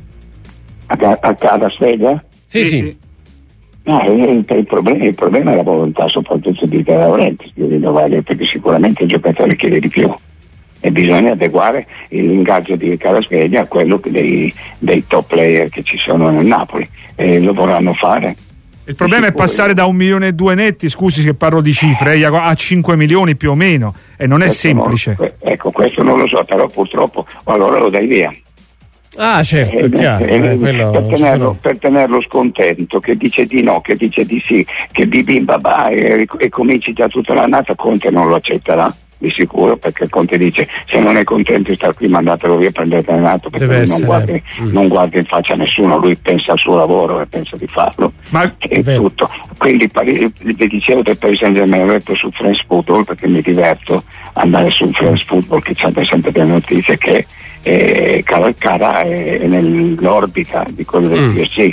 A, a cada sveglia? Sì, sì. sì. No, il, il, problema, il problema è la volontà soprattutto di De Laurentiis di rinnovare, perché sicuramente il giocatore chiede di più e bisogna adeguare l'ingaggio di Kvaratskhelia a quello dei, dei top player che ci sono nel Napoli, e lo vorranno fare. Il problema è passare da un milione e due netti, scusi se parlo di cifre, eh, a cinque milioni più o meno, e non è questo semplice. Non, ecco, questo non lo so, però purtroppo allora lo dai via. Ah, certo, eh, è chiaro, eh, eh, per, tenerlo, per tenerlo scontento, che dice di no, che dice di sì, che bim babà e, e cominci già tutta l'annata. Conte non lo accetterà di sicuro, perché Conte dice: se non è contento di stare qui, mandatelo via, prendete l'altro, perché lui non guarda, mm. non guarda in faccia a nessuno, lui pensa al suo lavoro e pensa di farlo. Ma è tutto. Quindi vi dicevo del Paris Saint-Germain, ho detto su France Football, perché mi diverto andare su France Football, che c'è sempre delle notizie, che eh, Cara è nell'orbita di quello del mm. P S G,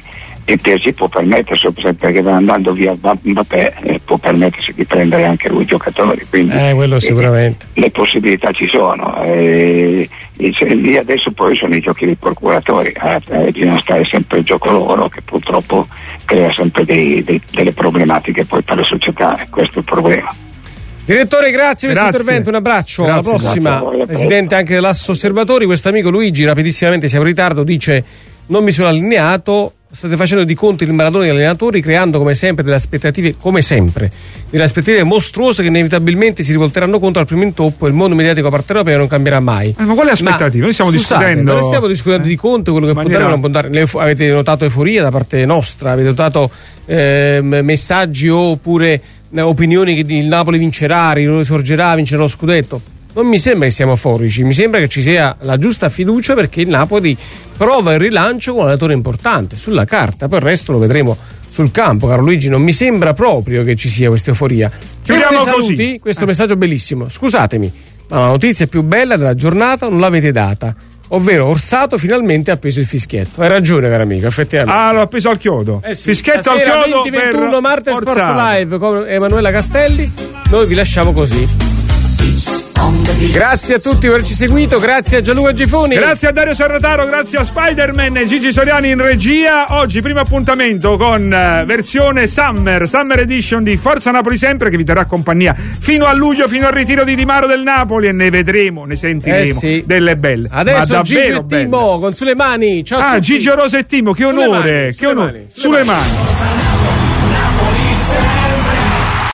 il P S G può permettersi, perché va andando via Mbappé, eh, può permettersi di prendere anche lui giocatori, quindi eh, quello sicuramente. Eh, le possibilità ci sono, eh, lì adesso poi sono i giochi dei procuratori, eh, bisogna stare sempre il gioco loro, che purtroppo crea sempre dei, dei, delle problematiche poi per la società, questo è il problema. Direttore, grazie per questo intervento, un abbraccio, grazie, alla prossima. Voi, presidente anche dell'Asso Osservatori, questo amico Luigi, rapidissimamente siamo in ritardo, dice: non mi sono allineato, state facendo di conto il maratone degli allenatori, creando come sempre delle aspettative, come sempre, delle aspettative mostruose che inevitabilmente si rivolteranno contro al primo intoppo e il mondo mediatico a parte europeo non cambierà mai. Eh, ma quali aspettative? Ma, Noi stiamo scusate, discutendo. Non stiamo discutendo eh? di conto, quello che può dare o non può dare. Le, avete notato euforia da parte nostra, avete notato eh, messaggi oppure eh, opinioni che il Napoli vincerà, risorgerà, vincerà lo scudetto. Non mi sembra che siamo euforici, mi sembra che ci sia la giusta fiducia, perché il Napoli prova il rilancio con un allenatore importante sulla carta, poi il resto lo vedremo sul campo. Caro Luigi, non mi sembra proprio che ci sia questa euforia. Chiudiamo saluti, così. Questo eh. messaggio bellissimo. Scusatemi, ma la notizia più bella della giornata non l'avete data, ovvero Orsato finalmente ha preso il fischietto. Hai ragione, caro amico, effettivamente. Ah, l'ho appeso al chiodo. Eh sì, fischietto al chiodo venti ventuno Marte Orsato. Sport Live con Emanuela Castelli. Noi vi lasciamo così. Grazie a tutti per averci seguito, grazie a Gianluca Gifoni, grazie a Dario Serrataro, grazie a Spider-Man e Gigi Soriani in regia. Oggi primo appuntamento con uh, versione Summer Summer Edition di Forza Napoli Sempre, che vi terrà compagnia fino a luglio, fino al ritiro di Di Maro del Napoli, e ne vedremo, ne sentiremo eh sì. delle belle. Adesso Gigi e Timo con Sulle Mani. Ciao ah, a tutti. Gigi Rosa e Timo, che onore, Sulle mani, che onore. Sulle mani. Sulle mani.